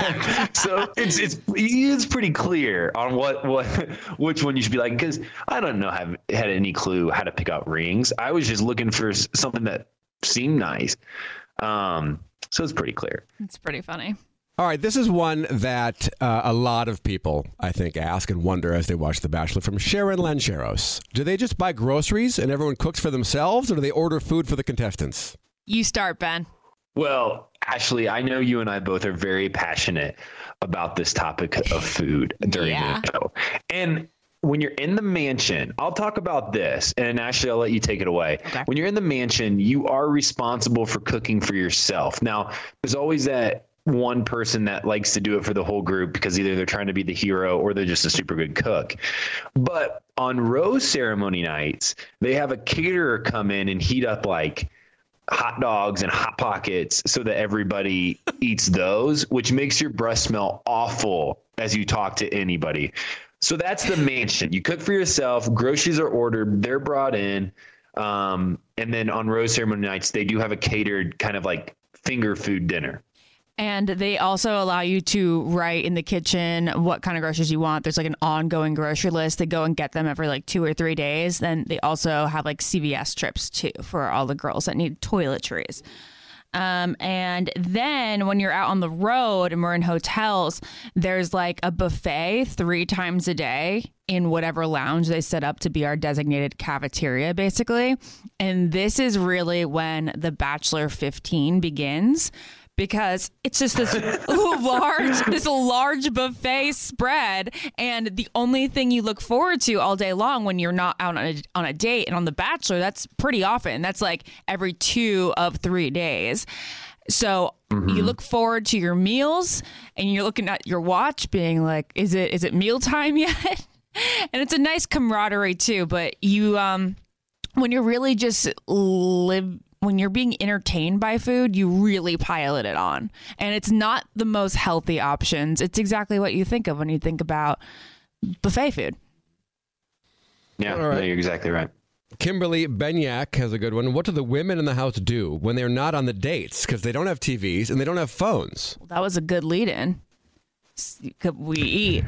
So it's it's it's pretty clear on what what which one you should be like, because I don't know have had any clue how to pick out rings. I was just looking for s- something that seemed nice. Um, so it's pretty clear. It's pretty funny. All right, this is one that uh, a lot of people, I think, ask and wonder as they watch The Bachelor, from Sharon Lancheros. Do they just buy groceries and everyone cooks for themselves, or do they order food for the contestants? You start, Ben. Well, Ashley, I know you and I both are very passionate about this topic of food during Yeah. the show. And when you're in the mansion, I'll talk about this, and Ashley, I'll let you take it away. Okay. When you're in the mansion, you are responsible for cooking for yourself. Now, there's always that one person that likes to do it for the whole group because either they're trying to be the hero or they're just a super good cook. But on rose ceremony nights, they have a caterer come in and heat up like hot dogs and hot pockets so that everybody eats those, which makes your breath smell awful as you talk to anybody. So that's the mansion. You cook for yourself. Groceries are ordered. They're brought in. Um, and then on rose ceremony nights, they do have a catered kind of like finger food dinner. And they also allow you to write in the kitchen what kind of groceries you want. There's like an ongoing grocery list. They go and get them every like two or three days. Then they also have like C V S trips too for all the girls that need toiletries. Um, and then when you're out on the road and we're in hotels, there's like a buffet three times a day in whatever lounge they set up to be our designated cafeteria, basically. And this is really when the Bachelor fifteen begins, because it's just this large, this large buffet spread. And the only thing you look forward to all day long when you're not out on a, on a date and on The Bachelor, that's pretty often. That's like every two of three days. So mm-hmm. you look forward to your meals and you're looking at your watch being like, is it, is it mealtime yet? And it's a nice camaraderie too. But you, um, when you're really just live, when you're being entertained by food, you really pilot it on. And it's not the most healthy options. It's exactly what you think of when you think about buffet food. Yeah, All right. no, you're exactly right. Kimberly Benyak has a good one. What do the women in the house do when they're not on the dates? Because they don't have T Vs and they don't have phones. Well, that was a good lead-in. Could we eat?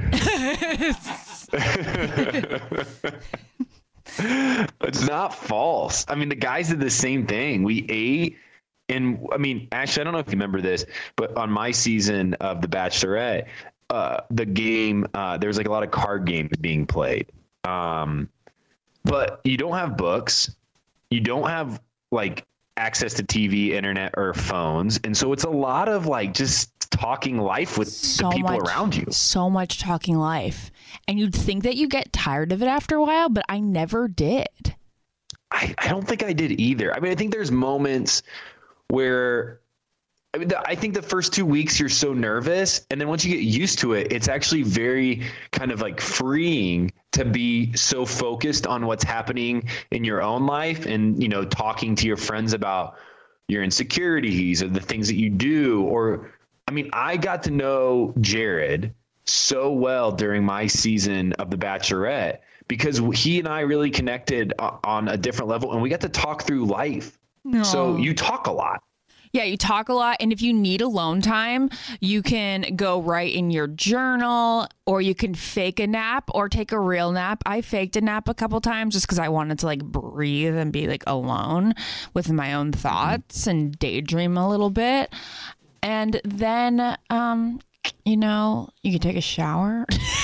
It's not false. I mean, the guys did the same thing. We ate, and I mean, actually, I don't know if you remember this, but on my season of The Bachelorette, uh, the game, uh, there was like a lot of card games being played. Um, but you don't have books, you don't have like access to T V, internet, or phones, and so it's a lot of like just talking life with So the people much- around you. So much talking life. And you'd think that you get tired of it after a while, but I never did. I, I don't think I did either. I mean, I think there's moments where I mean, the, I think the first two weeks you're so nervous, and then once you get used to it, it's actually very kind of like freeing to be so focused on what's happening in your own life, and you know, talking to your friends about your insecurities or the things that you do. Or, I mean, I got to know Jared so well during my season of The Bachelorette because he and I really connected on a different level, and we got to talk through life. So Aw. you talk a lot. Yeah, you talk a lot. And if you need alone time, you can go write in your journal, or you can fake a nap or take a real nap. I faked a nap a couple times just because I wanted to like breathe and be like alone with my own thoughts and daydream a little bit. And then, um, you know, you can take a shower.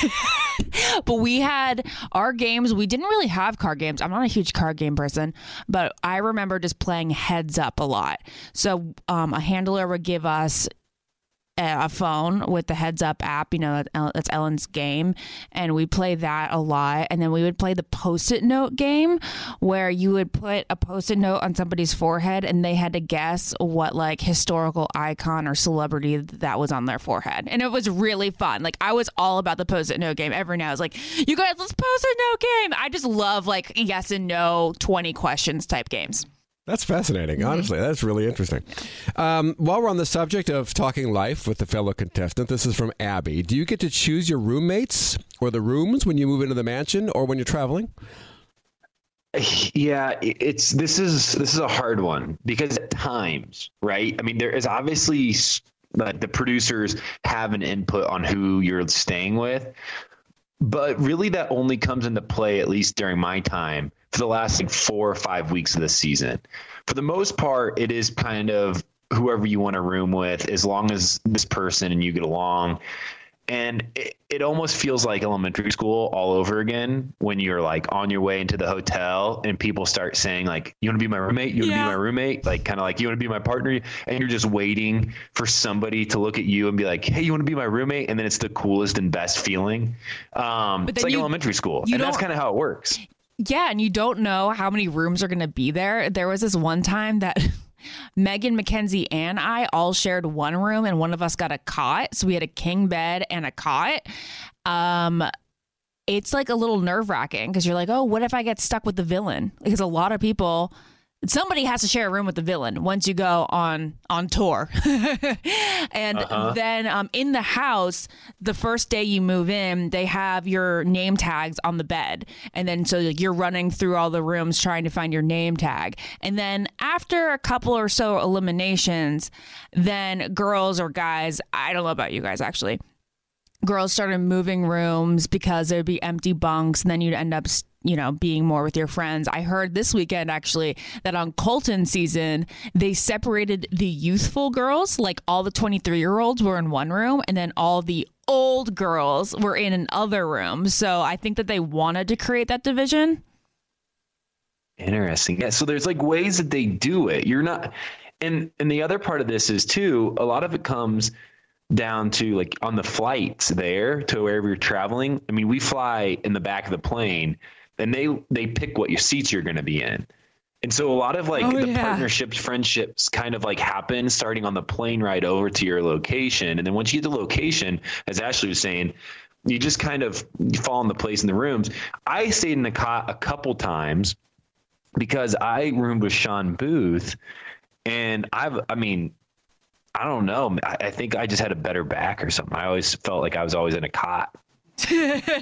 But we had our games. We didn't really have card games. I'm not a huge card game person, but I remember just playing Heads Up a lot. So um, a handler would give us a phone with the Heads Up app, you know, that's Ellen's game, and we play that a lot. And then we would play the Post-it note game, where you would put a Post-it note on somebody's forehead and they had to guess what like historical icon or celebrity that was on their forehead. And it was really fun. Like, I was all about the Post-it note game. Every now I was like, you guys, let's Post-it note game. I just love like yes and no twenty questions type games. That's fascinating. Honestly, that's really interesting. Um, while we're on the subject of talking life with the fellow contestant, this is from Abby. Do you get to choose your roommates or the rooms when you move into the mansion or when you're traveling? Yeah, it's this is this is a hard one because at times, right? I mean, there is obviously like the producers have an input on who you're staying with, but really that only comes into play, at least during my time, for the last like four or five weeks of the season. For the most part, it is kind of whoever you want to room with, as long as this person and you get along. And it, it almost feels like elementary school all over again when you're like on your way into the hotel and people start saying like, you want to be my roommate? You want to Yeah. be my roommate? Like kind of like, you want to be my partner? And you're just waiting for somebody to look at you and be like, hey, you want to be my roommate? And then it's the coolest and best feeling. Um, But it's then like you- elementary school. you And that's don't- kind of how it works. Yeah, and you don't know how many rooms are going to be there. There was this one time that Megan, Mackenzie, and I all shared one room, and one of us got a cot. So we had a king bed and a cot. Um, it's like a little nerve wracking because you're like, oh, what if I get stuck with the villain? Because a lot of people, somebody has to share a room with the villain once you go on on tour. And Uh-huh. then um, in the house, the first day you move in, they have your name tags on the bed. And then so like, you're running through all the rooms trying to find your name tag. And then after a couple or so eliminations, then girls or guys, I don't know about you guys actually, girls started moving rooms because there'd be empty bunks, and then you'd end up, you know, being more with your friends. I heard this weekend actually that on Colton season, they separated the youthful girls, like all the twenty-three year olds were in one room, and then all the old girls were in another room. So I think that they wanted to create that division. Interesting. Yeah. So there's like ways that they do it. You're not, and and the other part of this is too, a lot of it comes down to like on the flights there to wherever you're traveling. I mean, we fly in the back of the plane, and they they pick what your seats you're going to be in. And so a lot of like Oh, the yeah. partnerships, friendships kind of like happen starting on the plane ride over to your location. And then once you get to location, as Ashley was saying, you just kind of you fall into place in the rooms. I stayed in the cot a couple times because I roomed with Sean Booth, and I've, I mean, I don't know. I, I think I just had a better back or something. I always felt like I was always in a cot.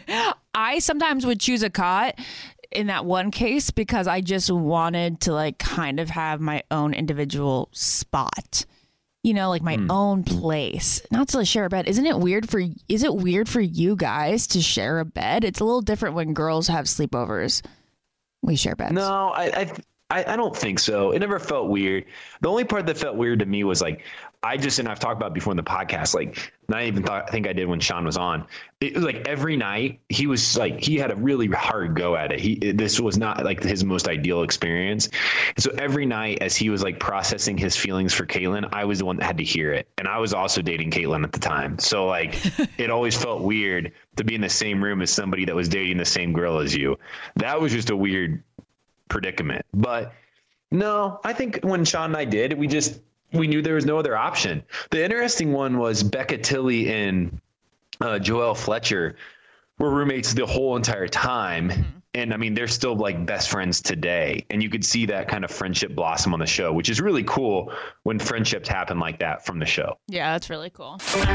I sometimes would choose a cot in that one case because I just wanted to like kind of have my own individual spot, you know, like my mm. own place, not to share a bed. Isn't it weird for, is it weird for you guys to share a bed? It's a little different when girls have sleepovers. We share beds. No, I, I, I, I don't think so. It never felt weird. The only part that felt weird to me was like, I just, and I've talked about before in the podcast, like, not even thought, I think I did when Sean was on. It was like every night he was like, he had a really hard go at it. He, this was not like his most ideal experience. And so every night as he was like processing his feelings for Caitlin, I was the one that had to hear it. And I was also dating Caitlin at the time. So like, it always felt weird to be in the same room as somebody that was dating the same girl as you. That was just a weird predicament. But no, I think when Sean and I did, we just, we knew there was no other option. The interesting one was Becca Tilley and uh, Joelle Fletcher were roommates the whole entire time. Mm-hmm. And I mean, they're still like best friends today. And you could see that kind of friendship blossom on the show, which is really cool when friendships happen like that from the show. Yeah, that's really cool.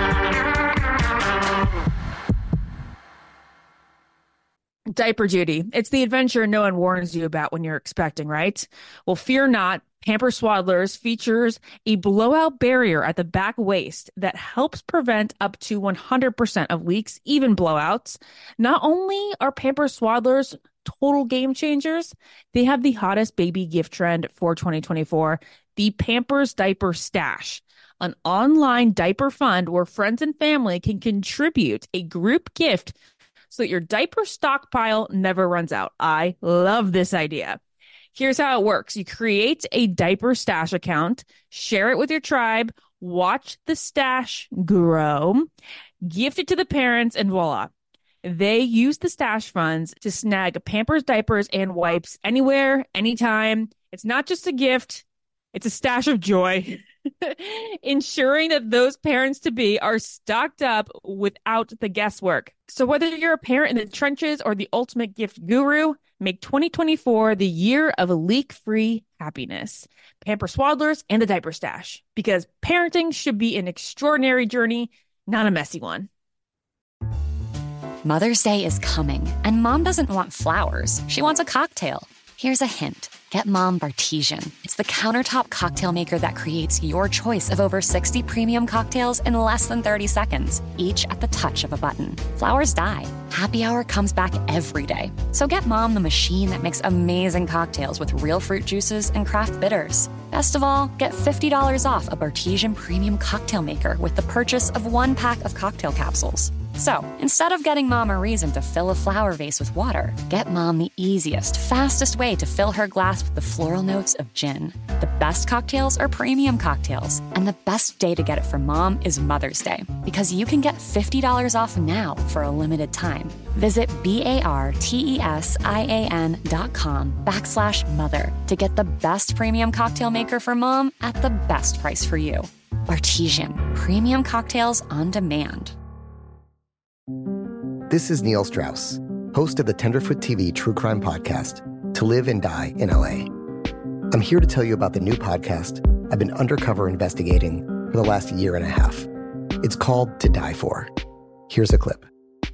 Diaper duty. It's the adventure no one warns you about when you're expecting, right? Well, fear not. Pampers Swaddlers features a blowout barrier at the back waist that helps prevent up to one hundred percent of leaks, even blowouts. Not only are Pampers Swaddlers total game changers, they have the hottest baby gift trend for twenty twenty-four, the Pampers Diaper Stash, an online diaper fund where friends and family can contribute a group gift so that your diaper stockpile never runs out. I love this idea. Here's how it works. You create a diaper stash account, share it with your tribe, watch the stash grow, gift it to the parents, and voila. They use the stash funds to snag Pampers diapers and wipes anywhere, anytime. It's not just a gift. It's a stash of joy, ensuring that those parents-to-be are stocked up without the guesswork. So whether you're a parent in the trenches or the ultimate gift guru, make twenty twenty-four the year of leak-free happiness. Pampers Swaddlers and the Diaper Stash, because parenting should be an extraordinary journey, not a messy one. Mother's Day is coming, and Mom doesn't want flowers. She wants a cocktail. Here's a hint. Get Mom Bartesian. It's the countertop cocktail maker that creates your choice of over sixty premium cocktails in less than thirty seconds, each at the touch of a button. Flowers die. Happy Hour comes back every day. So get Mom the machine that makes amazing cocktails with real fruit juices and craft bitters. Best of all, get fifty dollars off a Bartesian premium cocktail maker with the purchase of one pack of cocktail capsules. So, instead of getting Mom a reason to fill a flower vase with water, get Mom the easiest, fastest way to fill her glass with the floral notes of gin. The best cocktails are premium cocktails, and the best day to get it for Mom is Mother's Day, because you can get fifty dollars off now for a limited time. Visit B-A-R-T-E-S-I-A-N dot com backslash mother to get the best premium cocktail maker for Mom at the best price for you. Bartesian, premium cocktails on demand. This is Neil Strauss, host of the Tenderfoot T V True Crime Podcast, To Live and Die in L A. I'm here to tell you about the new podcast I've been undercover investigating for the last year and a half. It's called To Die For. Here's a clip.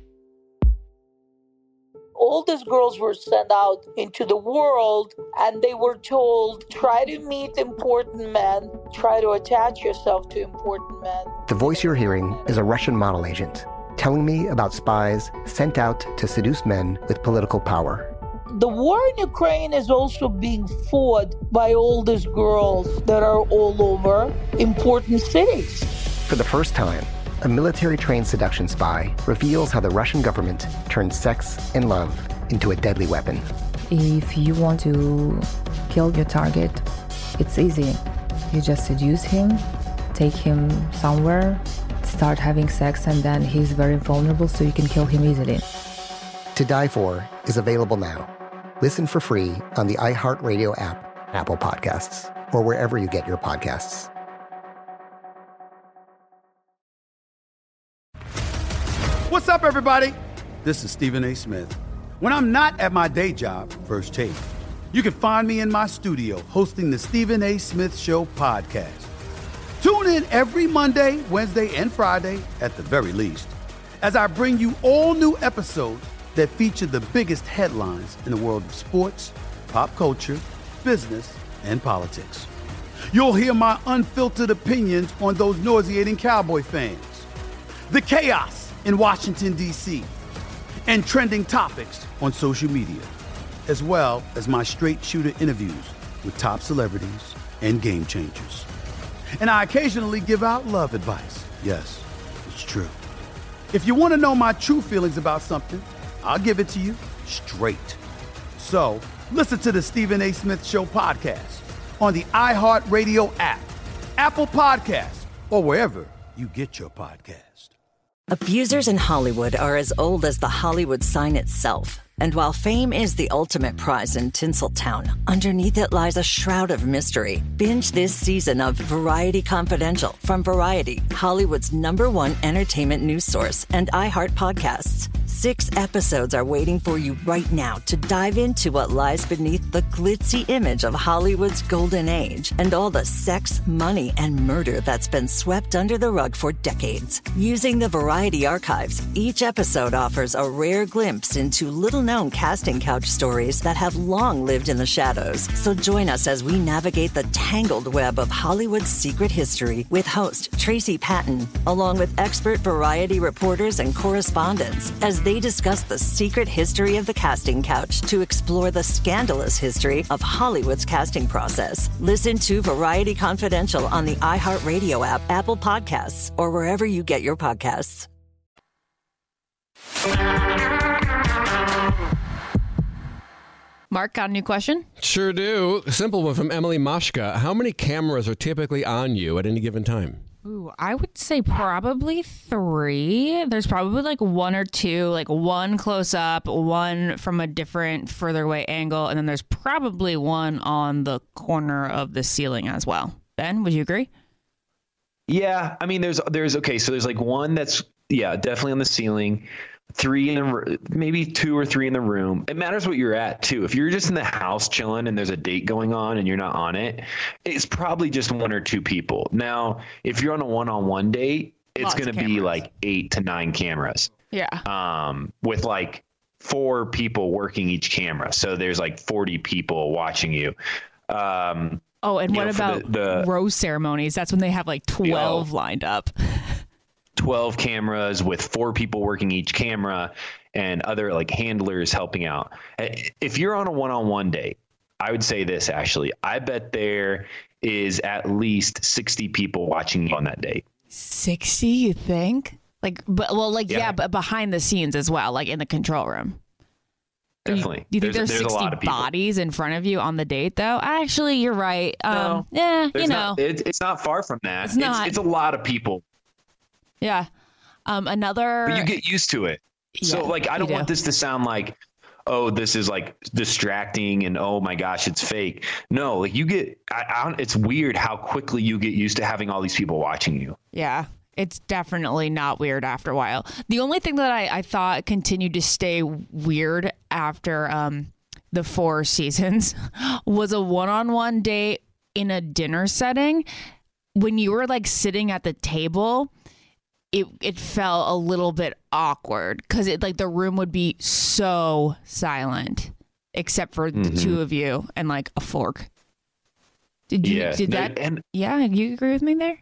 All these girls were sent out into the world and they were told, try to meet important men, try to attach yourself to important men. The voice you're hearing is a Russian model agent telling me about spies sent out to seduce men with political power. The war in Ukraine is also being fought by all these girls that are all over important cities. For the first time, a military-trained seduction spy reveals how the Russian government turned sex and love into a deadly weapon. If you want to kill your target, it's easy. You just seduce him, take him somewhere, start having sex, and then he's very vulnerable, so you can kill him easily. To Die For is available now. Listen for free on the iHeartRadio app, Apple Podcasts, or wherever you get your podcasts. What's up, everybody? This is Stephen A. Smith. When I'm not at my day job, First Take, you can find me in my studio hosting the Stephen A. Smith Show podcast. Tune in every Monday, Wednesday, and Friday, at the very least, as I bring you all new episodes that feature the biggest headlines in the world of sports, pop culture, business, and politics. You'll hear my unfiltered opinions on those nauseating Cowboy fans, the chaos in Washington, D C, and trending topics on social media, as well as my straight shooter interviews with top celebrities and game changers. And I occasionally give out love advice. Yes, it's true. If you want to know my true feelings about something, I'll give it to you straight. So listen to the Stephen A. Smith Show podcast on the iHeartRadio app, Apple Podcasts, or wherever you get your podcast. Abusers in Hollywood are as old as the Hollywood sign itself. And while fame is the ultimate prize in Tinseltown, underneath it lies a shroud of mystery. Binge this season of Variety Confidential from Variety, Hollywood's number one entertainment news source, and iHeart Podcasts. Six episodes are waiting for you right now to dive into what lies beneath the glitzy image of Hollywood's golden age and all the sex, money, and murder that's been swept under the rug for decades. Using the Variety archives, each episode offers a rare glimpse into little-known casting couch stories that have long lived in the shadows. So join us as we navigate the tangled web of Hollywood's secret history with host Tracy Patton, along with expert Variety reporters and correspondents, as they discuss the secret history of the casting couch to explore the scandalous history of Hollywood's casting process. Listen to Variety Confidential on the iHeartRadio app, Apple Podcasts, or wherever you get your podcasts. Mark, got a new question? Sure do. A simple one from Emily Mashka. How many cameras are typically on you at any given time? Ooh, I would say probably three. There's probably like one or two, like one close up, one from a different further away angle, and then there's probably one on the corner of the ceiling as well. Ben, would you agree? Yeah, I mean, there's there's okay, so there's like one that's yeah, definitely on the ceiling. Three in the, maybe two or three in the room. It matters what you're at too. If you're just in the house chilling and there's a date going on and you're not on it, it's probably just one or two people. Now, if you're on a one-on-one date, it's going to be like eight to nine cameras. Yeah. Um, with like four people working each camera. So there's like forty people watching you. Um, oh, and what know, about the, the rose ceremonies? That's when they have like twelve you know, lined up. twelve cameras with four people working each camera and other like handlers helping out. If you're on a one-on-one date, I would say this, Ashley, I bet there is at least sixty people watching you on that date. sixty, you think? Like, but well, like, yeah, Yeah. but behind the scenes as well, like in the control room. Definitely. Do you think there's, there's, there's a sixty lot of people. bodies in front of you on the date, though? Actually, you're right. Um, yeah, There's you know. not, it, it's not far from that. It's not. It's, it's a lot of people. Yeah. Um, another. But you get used to it. So Yeah, like, I you don't do. want this to sound like, oh, this is like distracting and oh my gosh, it's fake. No, like you get, I, I don't, it's weird how quickly you get used to having all these people watching you. Yeah, it's definitely not weird after a while. The only thing that I, I thought continued to stay weird after um, the four seasons was a one-on-one date in a dinner setting. When you were like sitting at the table, it it felt a little bit awkward because it like the room would be so silent except for Mhm. the two of you and like a fork. Did you Yeah, did no, that? and- yeah, you agree with me there?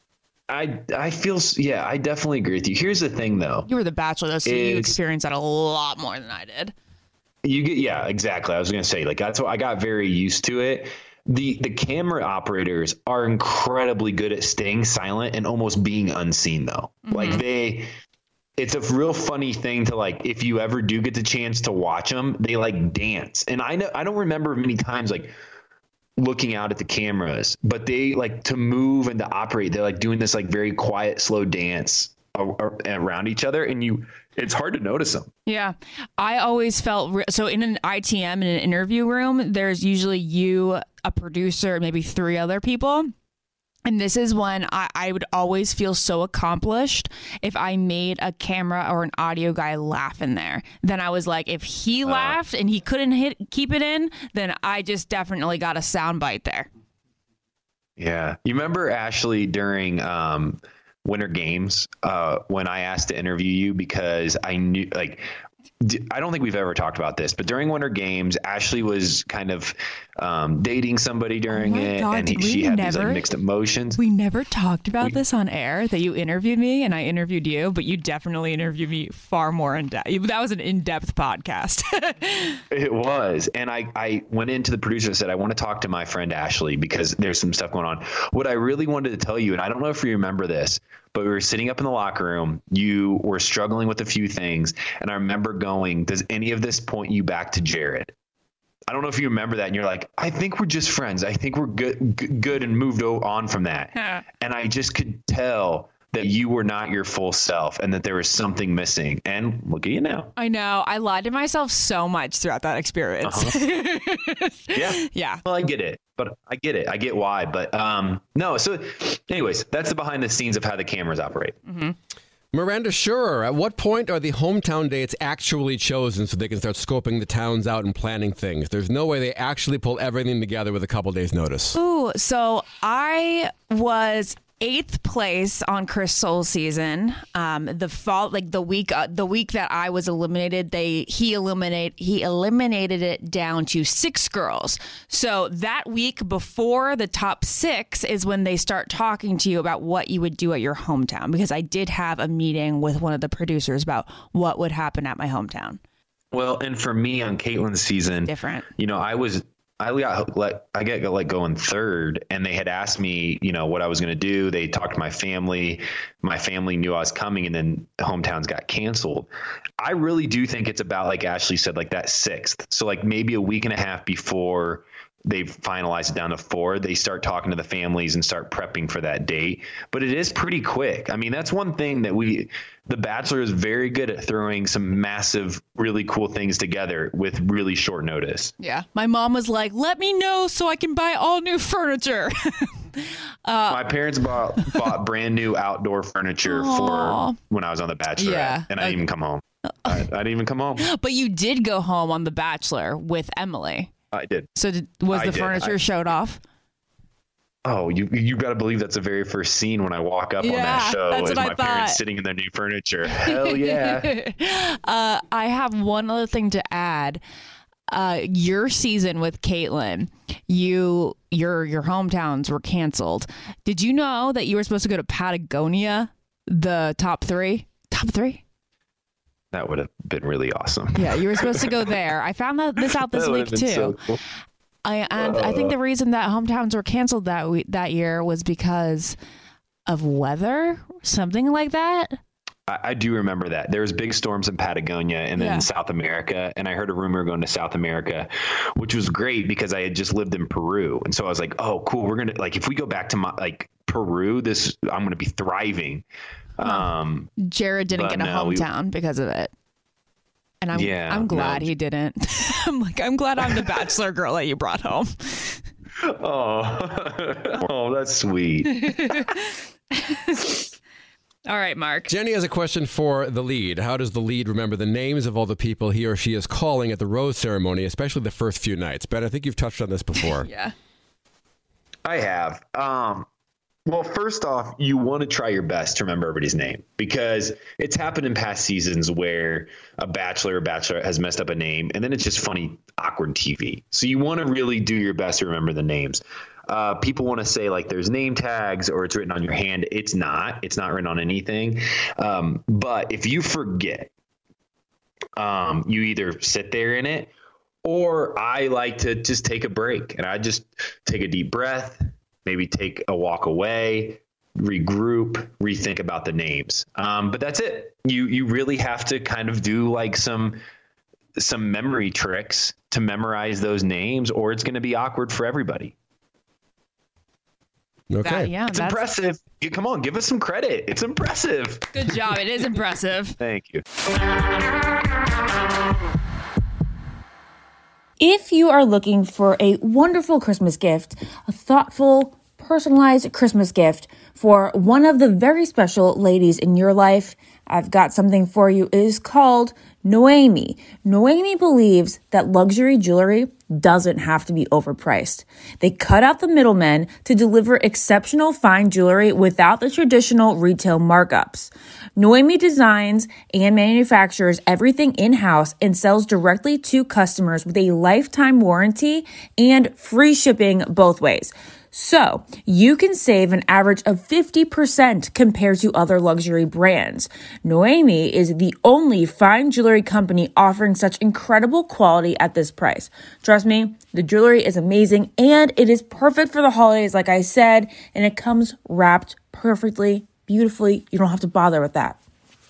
I, I feel, s- yeah, I definitely agree with you. Here's the thing though. You were the bachelor though, so you Is- experienced that a lot more than I did. You get, yeah, exactly. I was going to say like, that's what I got very used to it. The, the camera operators are incredibly good at staying silent and almost being unseen though. Like they, it's a real funny thing to like, if you ever do get the chance to watch them, they like dance. And I know, I don't remember many times like looking out at the cameras, but they like to move and to operate. They're like doing this like very quiet, slow dance a- a- around each other. And you, it's hard to notice them. Yeah. I always felt re- so in an I T M, in an interview room, there's usually you, a producer, maybe three other people. And this is when I, I would always feel so accomplished if I made a camera or an audio guy laugh in there. Then I was like, if he laughed and he couldn't hit keep it in, then I just definitely got a soundbite there. Yeah. You remember Ashley during um, Winter Games uh, when I asked to interview you because I knew like I don't think we've ever talked about this, but during Winter Games, Ashley was kind of um, dating somebody during Oh my it, God, and he, we she had these never- like mixed emotions. We never talked about this on air, that you interviewed me and I interviewed you, but you definitely interviewed me far more in depth. That was an in-depth podcast. It was. And I, I went into the producer and said, I want to talk to my friend Ashley because there's some stuff going on. What I really wanted to tell you, and I don't know if you remember this, but we were sitting up in the locker room. You were struggling with a few things. And I remember going, does any of this point you back to Jared? I don't know if you remember that. And you're like, I think we're just friends. I think we're good, g- good and moved o- on from that. And I just could tell that you were not your full self and that there was something missing. And look at you now. I know. I lied to myself so much throughout that experience. Uh-huh. Yeah. Yeah. Well, I get it, but I get it. I get why. But um, no. So anyways, that's the behind the scenes of how the cameras operate. Mm-hmm. Miranda Schurer, at what point are the hometown dates actually chosen so they can start scoping the towns out and planning things? There's no way they actually pull everything together with a couple days' notice. Ooh, so I was eighth place on Crystal's season. Um, the fall, like the week, uh, the week that I was eliminated, they he eliminate he eliminated it down to six girls. So that week before the top six is when they start talking to you about what you would do at your hometown. Because I did have a meeting with one of the producers about what would happen at my hometown. Well, and for me on Caitlin's season, different. You know, I was. I got let I got let go in third, and they had asked me, you know, what I was going to do. They talked to my family. My family knew I was coming, and then hometowns got canceled. I really do think it's about, like Ashley said, like that sixth. So like maybe a week and a half before they finalize it down to four, they start talking to the families and start prepping for that date. But it is pretty quick. I mean, that's one thing that we, The Bachelor is very good at throwing some massive, really cool things together with really short notice. Yeah. My mom was like, let me know so I can buy all new furniture. uh, My parents bought bought brand new outdoor furniture Aw. for when I was on The Bachelor, Yeah. and I didn't even come home. I, I didn't even come home. But you did go home on The Bachelor with Emily. I did. So did, was I the did. furniture I- showed off? Oh, you you got to believe that's the very first scene when I walk up on Yeah, that show that's is what I my parents thought. sitting in their new furniture. Hell yeah. uh, I have one other thing to add. Uh, your season with Caitlin, you your your hometowns were canceled. Did you know that you were supposed to go to Patagonia? The top three, top three. That would have been really awesome. Yeah, you were supposed to go there. I found that this out this That would week have too. been so cool. I and I think the reason that hometowns were canceled that we, that year was because of weather, something like that. I, I do remember that. There was big storms in Patagonia and then Yeah. South America, and I heard a rumor going to South America, which was great because I had just lived in Peru, and so I was like, "Oh, cool! We're gonna like if we go back to my like Peru, this I'm gonna be thriving." Um, Jared didn't but get a no, we- hometown because of it. And I'm Yeah, I'm glad no. he didn't. I'm like, I'm glad I'm the Bachelor girl that you brought home. Oh, oh, that's sweet. All right, Mark. Jenny has a question for the lead. How does the lead remember the names of all the people he or she is calling at the rose ceremony, especially the first few nights? Ben, I think you've touched on this before. Yeah. I have. Um, well, first off, you want to try your best to remember everybody's name because it's happened in past seasons where a bachelor or bachelorette has messed up a name and then it's just funny, awkward T V. So you want to really do your best to remember the names. Uh, people want to say like there's name tags or it's written on your hand. It's not. It's not written on anything. Um, but if you forget, um, you either sit there in it or I like to just take a break and I just take a deep breath, maybe take a walk away, regroup, rethink about the names. Um, but that's it. You you really have to kind of do like some some memory tricks to memorize those names or it's going to be awkward for everybody. Okay. That- yeah, It's that's impressive. You, come on, give us some credit. It's impressive. good job. It is impressive. Thank you. If you are looking for a wonderful Christmas gift, a thoughtful, personalized Christmas gift for one of the very special ladies in your life, I've got something for you. It is called Noemi. Noemi believes that luxury jewelry doesn't have to be overpriced. They cut out the middlemen to deliver exceptional fine jewelry without the traditional retail markups. Noemi designs and manufactures everything in-house and sells directly to customers with a lifetime warranty and free shipping both ways. So you can save an average of fifty percent compared to other luxury brands. Noemi is the only fine jewelry company offering such incredible quality at this price. Trust me, the jewelry is amazing and it is perfect for the holidays, like I said, and it comes wrapped perfectly, beautifully. You don't have to bother with that.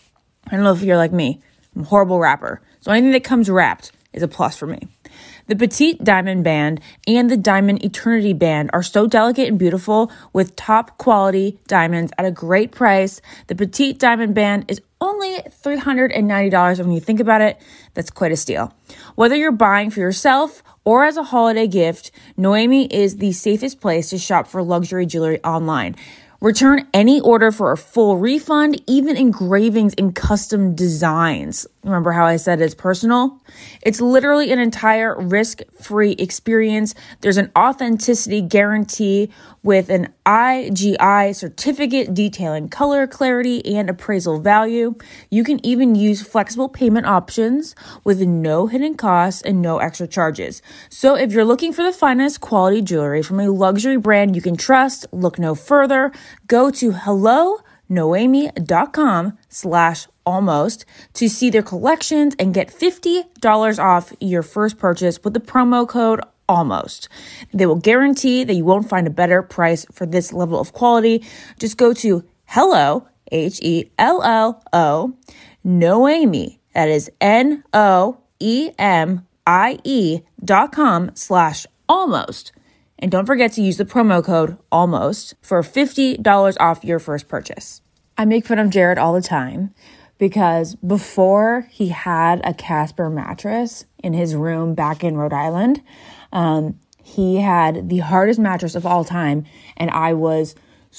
I don't know if you're like me. I'm a horrible wrapper. So anything that comes wrapped is a plus for me. The Petite Diamond Band and the Diamond Eternity Band are so delicate and beautiful with top quality diamonds at a great price. The Petite Diamond Band is only three hundred ninety dollars. And when you think about it, that's quite a steal. Whether you're buying for yourself or as a holiday gift, Noemi is the safest place to shop for luxury jewelry online. Return any order for a full refund, even engravings and custom designs. Remember how I said it's personal? It's literally an entire risk-free experience. There's an authenticity guarantee with an I G I certificate detailing color, clarity, and appraisal value. You can even use flexible payment options with no hidden costs and no extra charges. So if you're looking for the finest quality jewelry from a luxury brand you can trust, look no further. Go to hello noemi dot com slash almost to see their collections and get fifty dollars off your first purchase with the promo code almost. They will guarantee that you won't find a better price for this level of quality. Just go to hello, H E L L O, Noemi, that is N O E M I E dot com slash almost. And don't forget to use the promo code ALMOST for fifty dollars off your first purchase. I make fun of Jared all the time because before he had a Casper mattress in his room back in Rhode Island, um, he had the hardest mattress of all time. And I was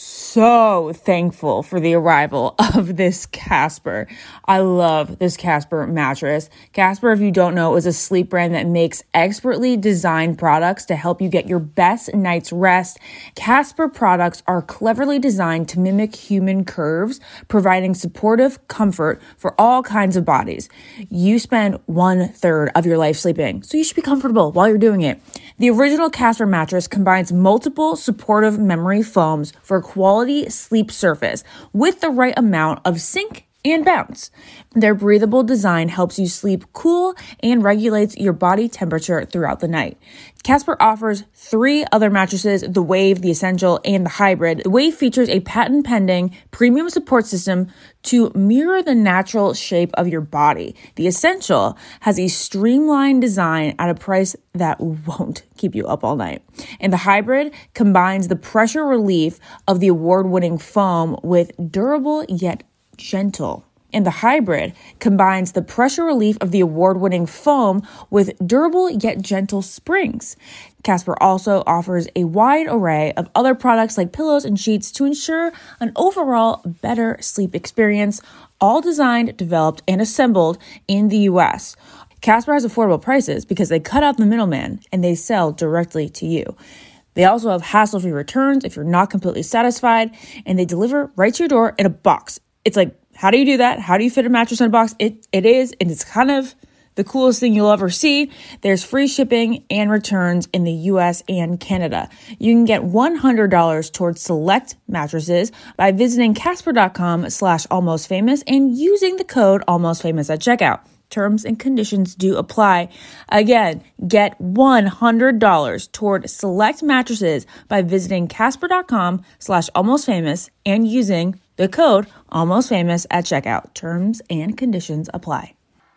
so thankful for the arrival of this Casper. I love this Casper mattress. Casper, if you don't know, is a sleep brand that makes expertly designed products to help you get your best night's rest. Casper products are cleverly designed to mimic human curves, providing supportive comfort for all kinds of bodies. You spend one third of your life sleeping, so you should be comfortable while you're doing it. The original Casper mattress combines multiple supportive memory foams for quality sleep surface with the right amount of sink and bounce. Their breathable design helps you sleep cool and regulates your body temperature throughout the night. Casper offers three other mattresses, the Wave, the Essential, and the Hybrid. The Wave features a patent-pending premium support system to mirror the natural shape of your body. The Essential has a streamlined design at a price that won't keep you up all night. And the Hybrid combines the pressure relief of the award-winning foam with durable yet gentle. And the Hybrid combines the pressure relief of the award-winning foam with durable yet gentle springs. Casper also offers a wide array of other products like pillows and sheets to ensure an overall better sleep experience, all designed, developed, and assembled in the U S. Casper has affordable prices because they cut out the middleman and they sell directly to you. They also have hassle-free returns if you're not completely satisfied, and they deliver right to your door in a box. It's like, how do you do that? How do you fit a mattress in a box? It It is, and it's kind of the coolest thing you'll ever see. There's free shipping and returns in the U S and Canada. You can get one hundred dollars towards select mattresses by visiting casper.com slash almost famous and using the code almost famous at checkout. Terms and conditions do apply. Again, get one hundred dollars toward select mattresses by visiting casper.com slash almost famous and using the code almost famous at checkout. Terms and conditions apply.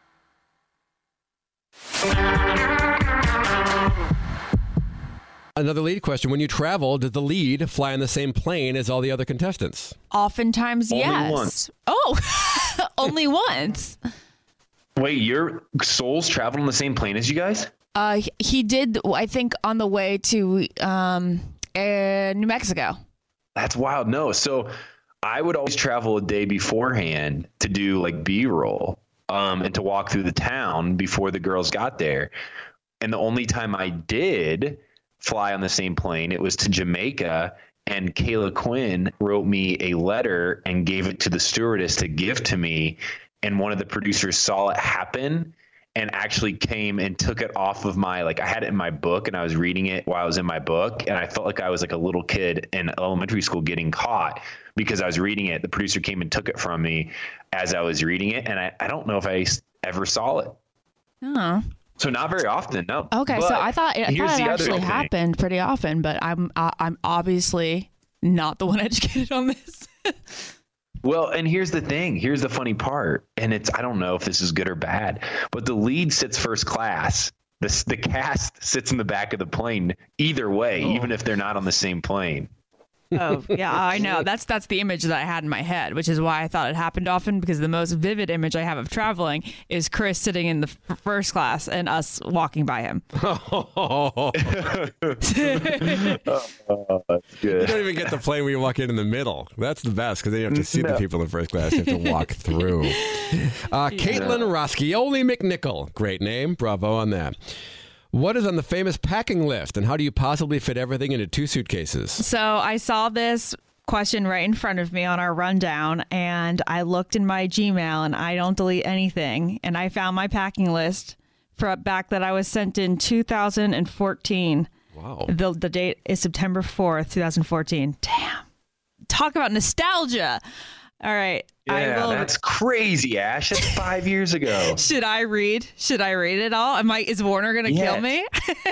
Another lead question. When you travel, does the lead fly on the same plane as all the other contestants? Oftentimes, Only yes. once. Oh, only once. Wait, your souls traveled on the same plane as you guys? Uh, he did, I think, on the way to um, in New Mexico. That's wild. No. So I would always travel a day beforehand to do like B-roll um, and to walk through the town before the girls got there. And the only time I did fly on the same plane, it was to Jamaica. And Kayla Quinn wrote me a letter and gave it to the stewardess to give to me. And one of the producers saw it happen and actually came and took it off of my, like I had it in my book and I was reading it while I was in my book. And I felt like I was like a little kid in elementary school getting caught because I was reading it. The producer came and took it from me as I was reading it. And I, I don't know if I ever saw it. Oh. So not very often, no. Okay, But so I thought it, I here's thought it the other actually thing. happened pretty often, but I'm uh, I'm obviously not the one educated on this. Well, and here's the thing. Here's the funny part. And it's, I don't know if this is good or bad, but the lead sits first class. The, the cast sits in the back of the plane either way, Oh. even if they're not on the same plane. Oh, yeah, I know. That's that's the image that I had in my head, which is why I thought it happened often, because the most vivid image I have of traveling is Chris sitting in the f- first class and us walking by him. Oh, that's You good. don't even get the plane where you walk in in the middle. That's the best because then you have to see the No. people in first class. You have to walk through. Uh, Caitlin Roscioli McNichol. Great name. Bravo on that. What is on the famous packing list, and how do you possibly fit everything into two suitcases? So I saw this question right in front of me on our rundown, and I looked in my Gmail, and I don't delete anything, and I found my packing list for back that I was sent in two thousand fourteen. Wow. The, the date is September fourth, twenty fourteen. Damn. Talk about nostalgia. All right. I Yeah, will. that's crazy, Ash. That's five years ago. Should I read? Should I read it all? Am I? Is Warner gonna Yes. kill me?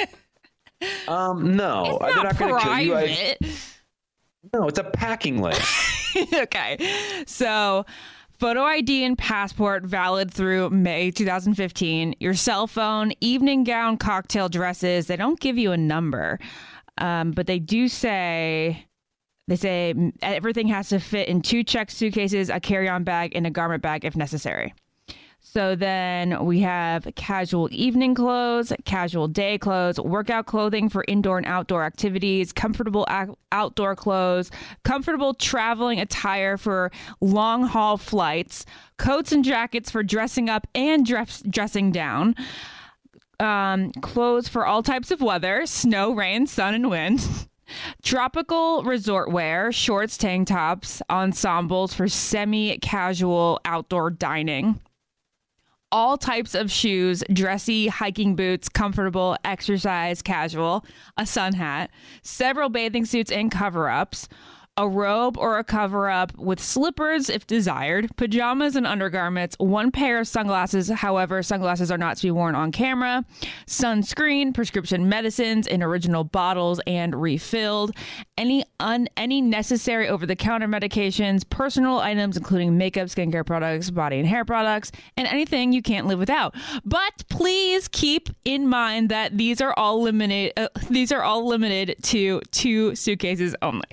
Um, no, It's they're not not going to kill you. I, private. no, it's a packing list. Okay. So, photo I D and passport valid through May twenty fifteen. Your cell phone, evening gown, cocktail dresses. They don't give you a number, um, but they do say. They say everything has to fit in two checked suitcases, a carry-on bag, and a garment bag if necessary. So then we have casual evening clothes, casual day clothes, workout clothing for indoor and outdoor activities, comfortable ac- outdoor clothes, comfortable traveling attire for long haul flights, coats and jackets for dressing up and dress- dressing down, um, clothes for all types of weather, snow, rain, sun, and wind. Tropical resort wear, shorts, tank tops, ensembles for semi-casual outdoor dining. All types of shoes, dressy, hiking boots, comfortable, exercise, casual, a sun hat, several bathing suits and cover-ups, a robe or a cover-up with slippers if desired, pajamas and undergarments, one pair of sunglasses, however, sunglasses are not to be worn on camera, sunscreen, prescription medicines in original bottles and refilled, any un- any necessary over-the-counter medications, personal items including makeup, skincare products, body and hair products, and anything you can't live without. But please keep in mind that these are all limited. Uh, these are all limited to two suitcases only.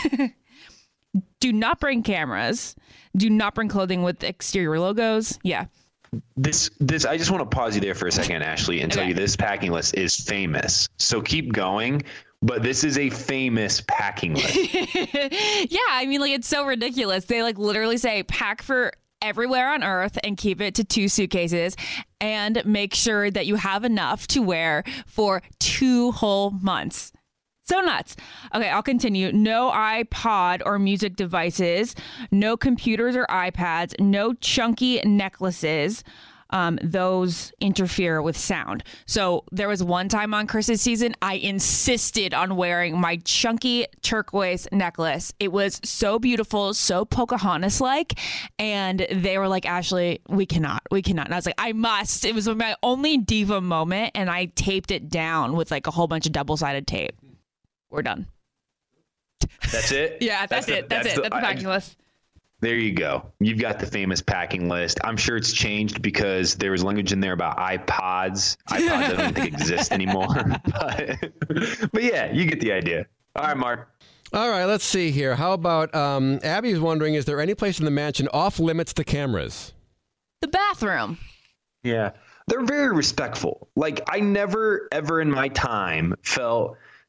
Do not bring cameras. Do not bring clothing with exterior logos. Yeah. This, this, I just want to pause you there for a second, Ashley, and tell Okay. you this packing list is famous. So keep going, but this is a famous packing list. Yeah, I mean, like, it's so ridiculous. They like literally say pack for everywhere on earth and keep it to two suitcases and make sure that you have enough to wear for two whole months. So nuts. Okay, I'll continue. No iPod or music devices, no computers or iPads, no chunky necklaces. Um, those interfere with sound. So there was one time on Chris's season, I insisted on wearing my chunky turquoise necklace. It was so beautiful, so Pocahontas-like. And they were like, Ashley, we cannot, we cannot. And I was like, I must. It was my only diva moment. And I taped it down with like a whole bunch of double-sided tape. We're done. That's it? Yeah, that's, the- it. That's, it. the- That's the packing list. There you go. You've got the famous packing list. I'm sure it's changed because there was language in there about iPods. iPods I don't even think exist anymore. but, but yeah, you get the idea. All right, Mark. All right, let's see here. How about um, Abby's wondering, is there any place in the mansion off limits to cameras? The bathroom. Yeah. They're very respectful. Like, I never, ever in my time felt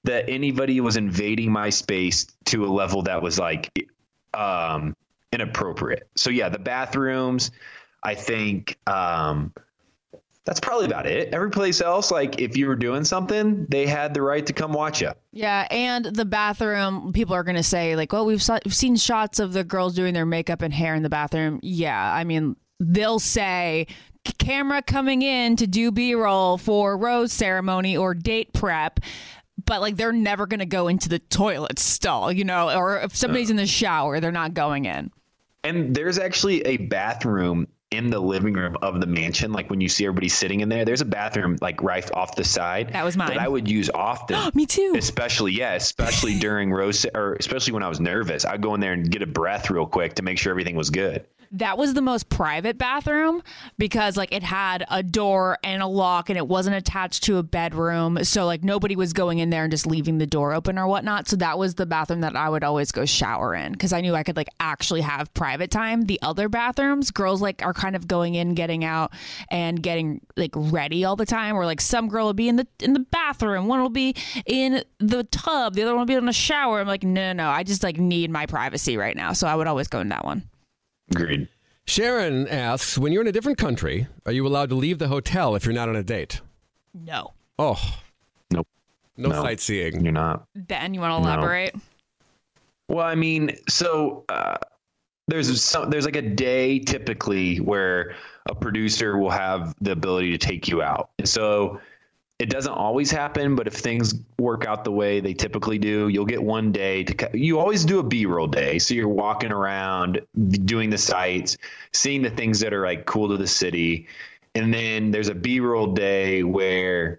that anybody was invading my space to a level that was like um, inappropriate. So yeah, the bathrooms, I think um, that's probably about it. Every place else, like if you were doing something, they had the right to come watch you. Yeah, and the bathroom, people are going to say like, well, we've, saw, we've seen shots of the girls doing their makeup and hair in the bathroom. Yeah, I mean, they'll say camera coming in to do B-roll for rose ceremony or date prep. But like they're never going to go into the toilet stall, you know, or if somebody's in the shower, they're not going in. And there's actually a bathroom in the living room of the mansion. Like when you see everybody sitting in there, there's a bathroom like right off the side. That was mine. That I would use often. Me too. Especially, yeah, especially during rose or especially when I was nervous. I'd go in there and get a breath real quick to make sure everything was good. That was the most private bathroom because like it had a door and a lock and it wasn't attached to a bedroom. So like nobody was going in there and just leaving the door open or whatnot. So that was the bathroom that I would always go shower in because I knew I could like actually have private time. The other bathrooms, girls like are kind of going in, getting out and getting like ready all the time. Or like some girl will be in the in the bathroom. One will be in the tub. The other one will be in the shower. I'm like, no, no, no. I just like need my privacy right now. So I would always go in that one. Agreed. Sharon asks, when you're in a different country, are you allowed to leave the hotel if you're not on a date? No. Oh. Nope. No, No. sightseeing. You're not. Ben, you want to No. elaborate? Well, I mean, so uh, there's some, there's like a day typically where a producer will have the ability to take you out. And so it doesn't always happen, but if things work out the way they typically do, you'll get one day to, you always do a B-roll day. So you're walking around, doing the sights, seeing the things that are like cool to the city. And then there's a B-roll day where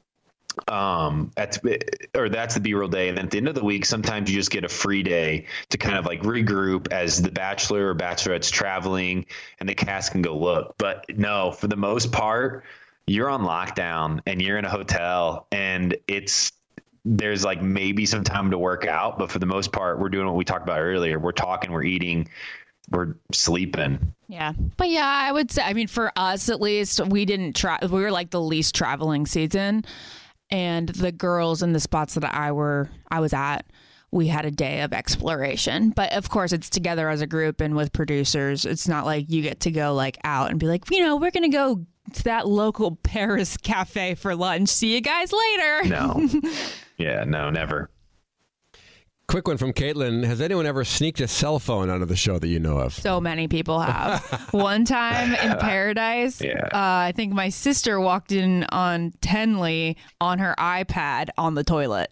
um that's or that's the B-roll day, and then at the end of the week sometimes you just get a free day to kind of like regroup as the bachelor or bachelorette's traveling and the cast can go look. But no, for the most part you're on lockdown and you're in a hotel and it's there's like maybe some time to work out, but for the most part we're doing what we talked about earlier. We're talking, we're eating, we're sleeping. Yeah. But yeah, I would say, I mean, for us at least, we didn't try, we were like the least traveling season. And the girls in the spots that I were, I was at, we had a day of exploration. But of course, it's together as a group and with producers. It's not like you get to go like out and be like, you know, we're going to go to that local Paris cafe for lunch. See you guys later. No. Yeah, no, never. Quick one from Caitlin. Has anyone ever sneaked a cell phone out of the show that you know of? So many people have. One time in Paradise, Yeah. uh, I think my sister walked in on Tenley on her iPad on the toilet.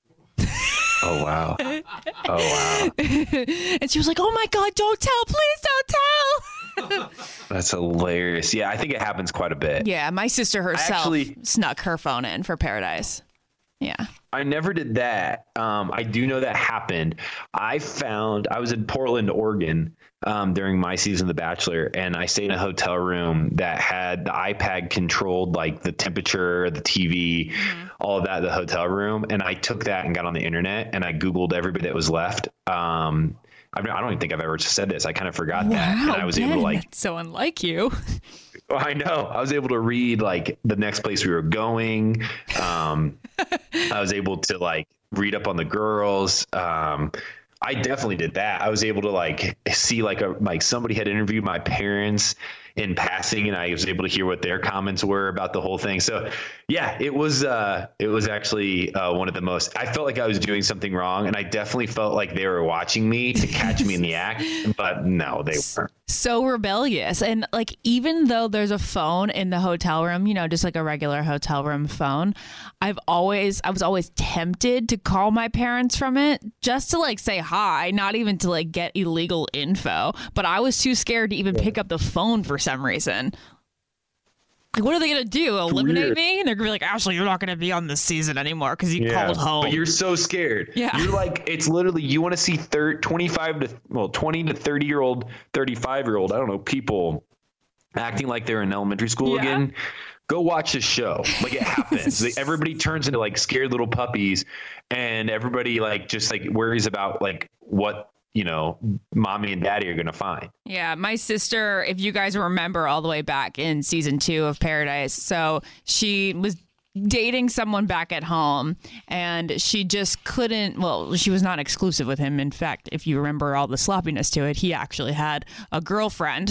Oh, wow. Oh, wow. And she was like, oh my God, don't tell. Please don't tell. That's hilarious. Yeah, I think it happens quite a bit. Yeah, my sister herself actually- snuck her phone in for Paradise. Yeah. I never did that. Um, I do know that happened. I found I was in Portland, Oregon um, during my season of The Bachelor, and I stayed in a hotel room that had the iPad controlled like the temperature, the T V, mm-hmm. all of that in the hotel room. And I took that and got on the internet and I Googled everybody that was left. Um, I don't even think I've ever said this. I kind of forgot that. And I was able to like, that's so unlike you. I know. I was able to read like the next place we were going. Um, I was able to like read up on the girls. Um, I definitely did that. I was able to like see like a like somebody had interviewed my parents in passing, and I was able to hear what their comments were about the whole thing. So yeah, it was uh, it was actually uh, one of the most. I felt like I was doing something wrong, and I definitely felt like they were watching me to catch me in the act. But no, they weren't. So rebellious. And like, even though there's a phone in the hotel room, you know, just like a regular hotel room phone, I've always, I was always tempted to call my parents from it just to like say hi, not even to like get illegal info. But I was too scared to even pick up the phone for some reason. Like, what are they going to do? Eliminate Weird. me? And they're going to be like, Ashley, you're not going to be on this season anymore because you Yeah, called home. But you're so scared. Yeah. You're like, it's literally, you want to see thir- twenty-five to, well, twenty to thirty year old, thirty-five year old, I don't know, people acting like they're in elementary school Yeah. again. Go watch this show. Like, it happens. Like, everybody turns into like scared little puppies, and everybody like just like worries about like what, you know, mommy and daddy are going to find. Yeah, my sister, if you guys remember all the way back in season two of Paradise, so she was dating someone back at home, and she just couldn't. Well, she was not exclusive with him. In fact, if you remember all the sloppiness to it, he actually had a girlfriend.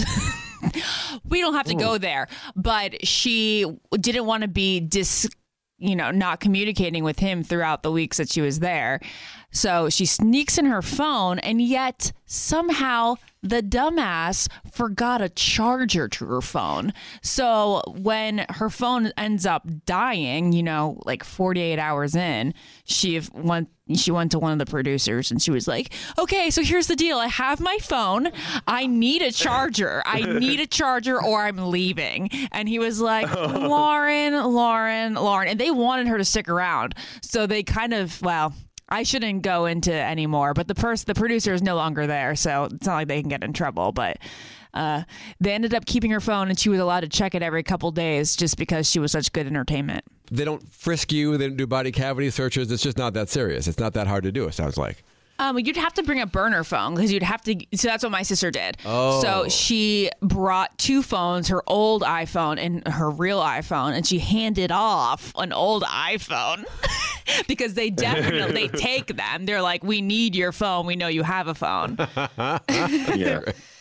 We don't have to Ooh. go there, but she didn't want to be dis. you know, not communicating with him throughout the weeks that she was there. So she sneaks in her phone, and yet somehow the dumbass forgot a charger to her phone. So when her phone ends up dying, you know, like forty-eight hours in, she went she went to one of the producers and she was like, okay, so here's the deal. I have my phone. I need a charger. I need a charger or I'm leaving. And he was like, Lauren, Lauren, Lauren. And they wanted her to stick around. So they kind of, well, I shouldn't go into any more, but the person, the producer is no longer there. So it's not like they can get in trouble, but uh, they ended up keeping her phone and she was allowed to check it every couple days just because she was such good entertainment. They don't frisk you. They don't do body cavity searches. It's just not that serious. It's not that hard to do, it sounds like. Um, you'd have to bring a burner phone because you'd have to. So that's what my sister did. Oh. So she brought two phones, her old iPhone and her real iPhone, and she handed off an old iPhone because they definitely take them. They're like, we need your phone. We know you have a phone. Yeah.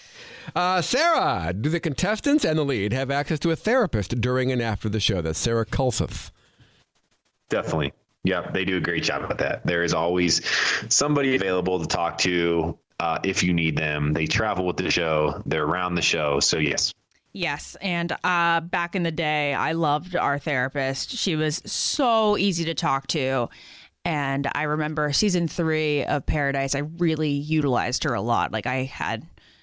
Uh, Sarah, do the contestants and the lead have access to a therapist during and after the show? That's Sarah Kulseth. Definitely. Yeah, they do a great job at that. There is always somebody available to talk to uh, if you need them. They travel with the show. They're around the show. So, yes. Yes. And uh, back in the day, I loved our therapist. She was so easy to talk to. And I remember season three of Paradise, I really utilized her a lot. Like I had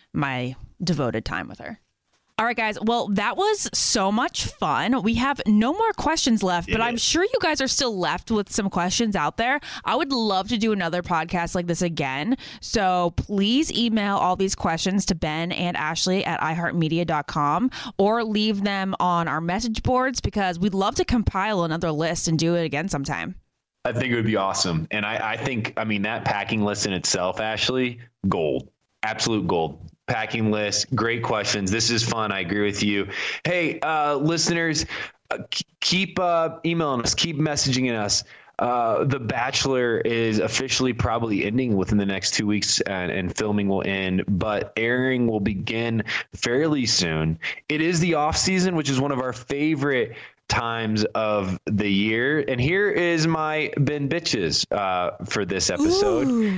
my devoted time with her. All right, guys. Well, that was so much fun. We have no more questions left, but I'm sure you guys are still left with some questions out there. I would love to do another podcast like this again. So please email all these questions to Ben and Ashley at i heart media dot com or leave them on our message boards because we'd love to compile another list and do it again sometime. I think it would be awesome. And I, I think, I mean, that packing list in itself, Ashley, gold, absolute gold. Packing list. Great questions. This is fun. I agree with you. Hey, uh, listeners, uh, keep uh, emailing us, keep messaging us. Uh, The Bachelor is officially probably ending within the next two weeks and, and filming will end, but airing will begin fairly soon. It is the off season, which is one of our favorite times of the year. And here is my Ben Bitches uh, for this episode. Ooh.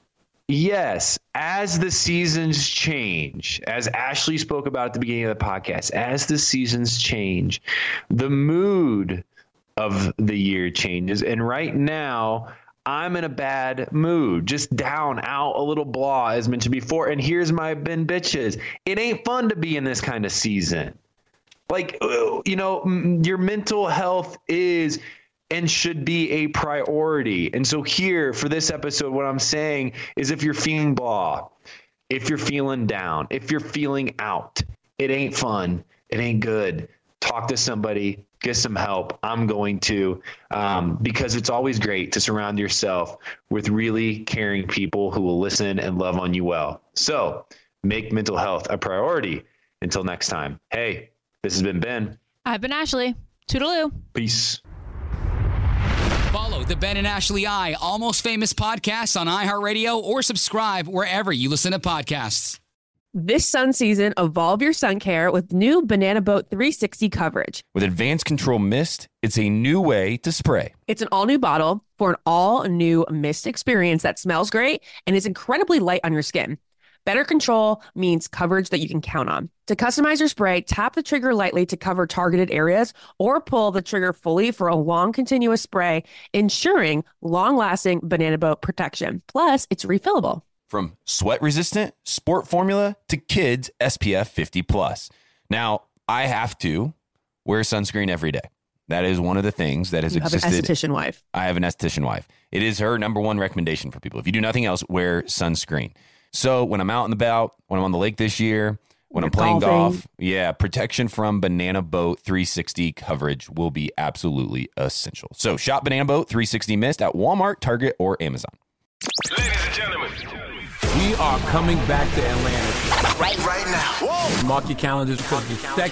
Yes, as the seasons change, as Ashley spoke about at the beginning of the podcast, as the seasons change, the mood of the year changes. And right now, I'm in a bad mood, just down, out, a little blah, as mentioned before. And here's my Ben Bitches. It ain't fun to be in this kind of season. Like, you know, your mental health is and should be a priority. And so here for this episode, what I'm saying is if you're feeling blah, if you're feeling down, if you're feeling out, it ain't fun. It ain't good. Talk to somebody, get some help. I'm going to, um, because it's always great to surround yourself with really caring people who will listen and love on you well. So make mental health a priority. Until next time. Hey, this has been Ben. I've been Ashley. Toodaloo. Peace. Follow the Ben and Ashley I Almost Famous podcast on iHeartRadio or subscribe wherever you listen to podcasts. This sun season, evolve your sun care with new Banana Boat three sixty coverage. With Advanced Control Mist, it's a new way to spray. It's an all-new bottle for an all-new mist experience that smells great and is incredibly light on your skin. Better control means coverage that you can count on. To customize your spray, tap the trigger lightly to cover targeted areas or pull the trigger fully for a long continuous spray, ensuring long-lasting Banana Boat protection. Plus, it's refillable. From sweat-resistant, sport formula to kids S P F fifty plus. Now, I have to wear sunscreen every day. That is one of the things that has you existed. You have an esthetician wife. I have an esthetician wife. It is her number one recommendation for people. If you do nothing else, wear sunscreen. So when I'm out and about, when I'm on the lake this year, when You're I'm playing golfing. golf, yeah, protection from Banana Boat three sixty coverage will be absolutely essential. So shop Banana Boat three sixty Mist at Walmart, Target, or Amazon. Ladies and gentlemen, we are coming back to Atlanta. Right, right now. Whoa. Mark your calendars because the second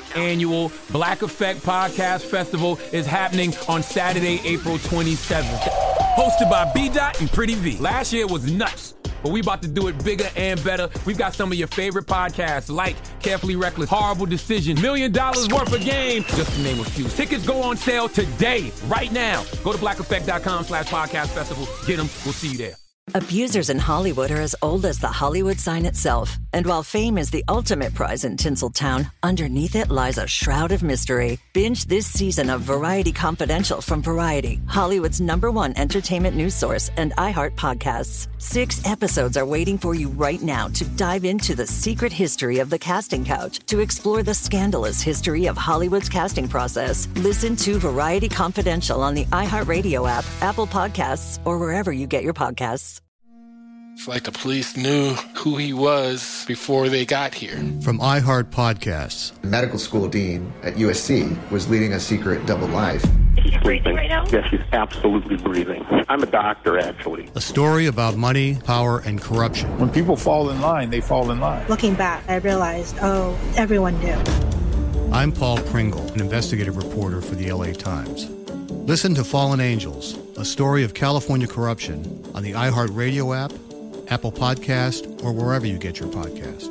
annual Black Effect Podcast Festival is happening on Saturday, April twenty-seventh. Hosted by B-Dot and Pretty V. Last year was nuts, but we about to do it bigger and better. We've got some of your favorite podcasts like Carefully Reckless, Horrible Decision, Million Dollars Worth of Game, just to name a few. Tickets go on sale today, right now. Go to blackeffect.com slash podcast festival. Get them. We'll see you there. Abusers in Hollywood are as old as the Hollywood sign itself. And while fame is the ultimate prize in Tinseltown, underneath it lies a shroud of mystery. Binge this season of Variety Confidential from Variety, Hollywood's number one entertainment news source, and iHeart Podcasts. Six episodes are waiting for you right now to dive into the secret history of the casting couch, to explore the scandalous history of Hollywood's casting process. Listen to Variety Confidential on the iHeartRadio app, Apple Podcasts, or wherever you get your podcasts. It's like the police knew who he was before they got here. From iHeart Podcasts. The medical school dean at U S C was leading a secret double life. Is she breathing right now? Yes, she's absolutely breathing. I'm a doctor, actually. A story about money, power, and corruption. When people fall in line, they fall in line. Looking back, I realized, oh, everyone knew. I'm Paul Pringle, an investigative reporter for the L A Times. Listen to Fallen Angels, a story of California corruption on the iHeartRadio app, Apple Podcast, or wherever you get your podcasts.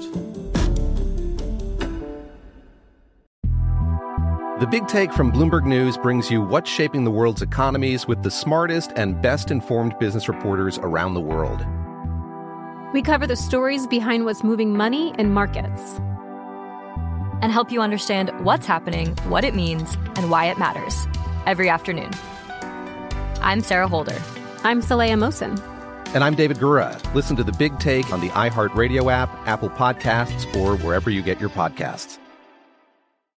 The Big Take from Bloomberg News brings you what's shaping the world's economies with the smartest and best-informed business reporters around the world. We cover the stories behind what's moving money and markets, and help you understand what's happening, what it means, and why it matters every afternoon. I'm Sarah Holder. I'm Saleha Mohsin. And I'm David Gura. Listen to The Big Take on the iHeartRadio app, Apple Podcasts, or wherever you get your podcasts.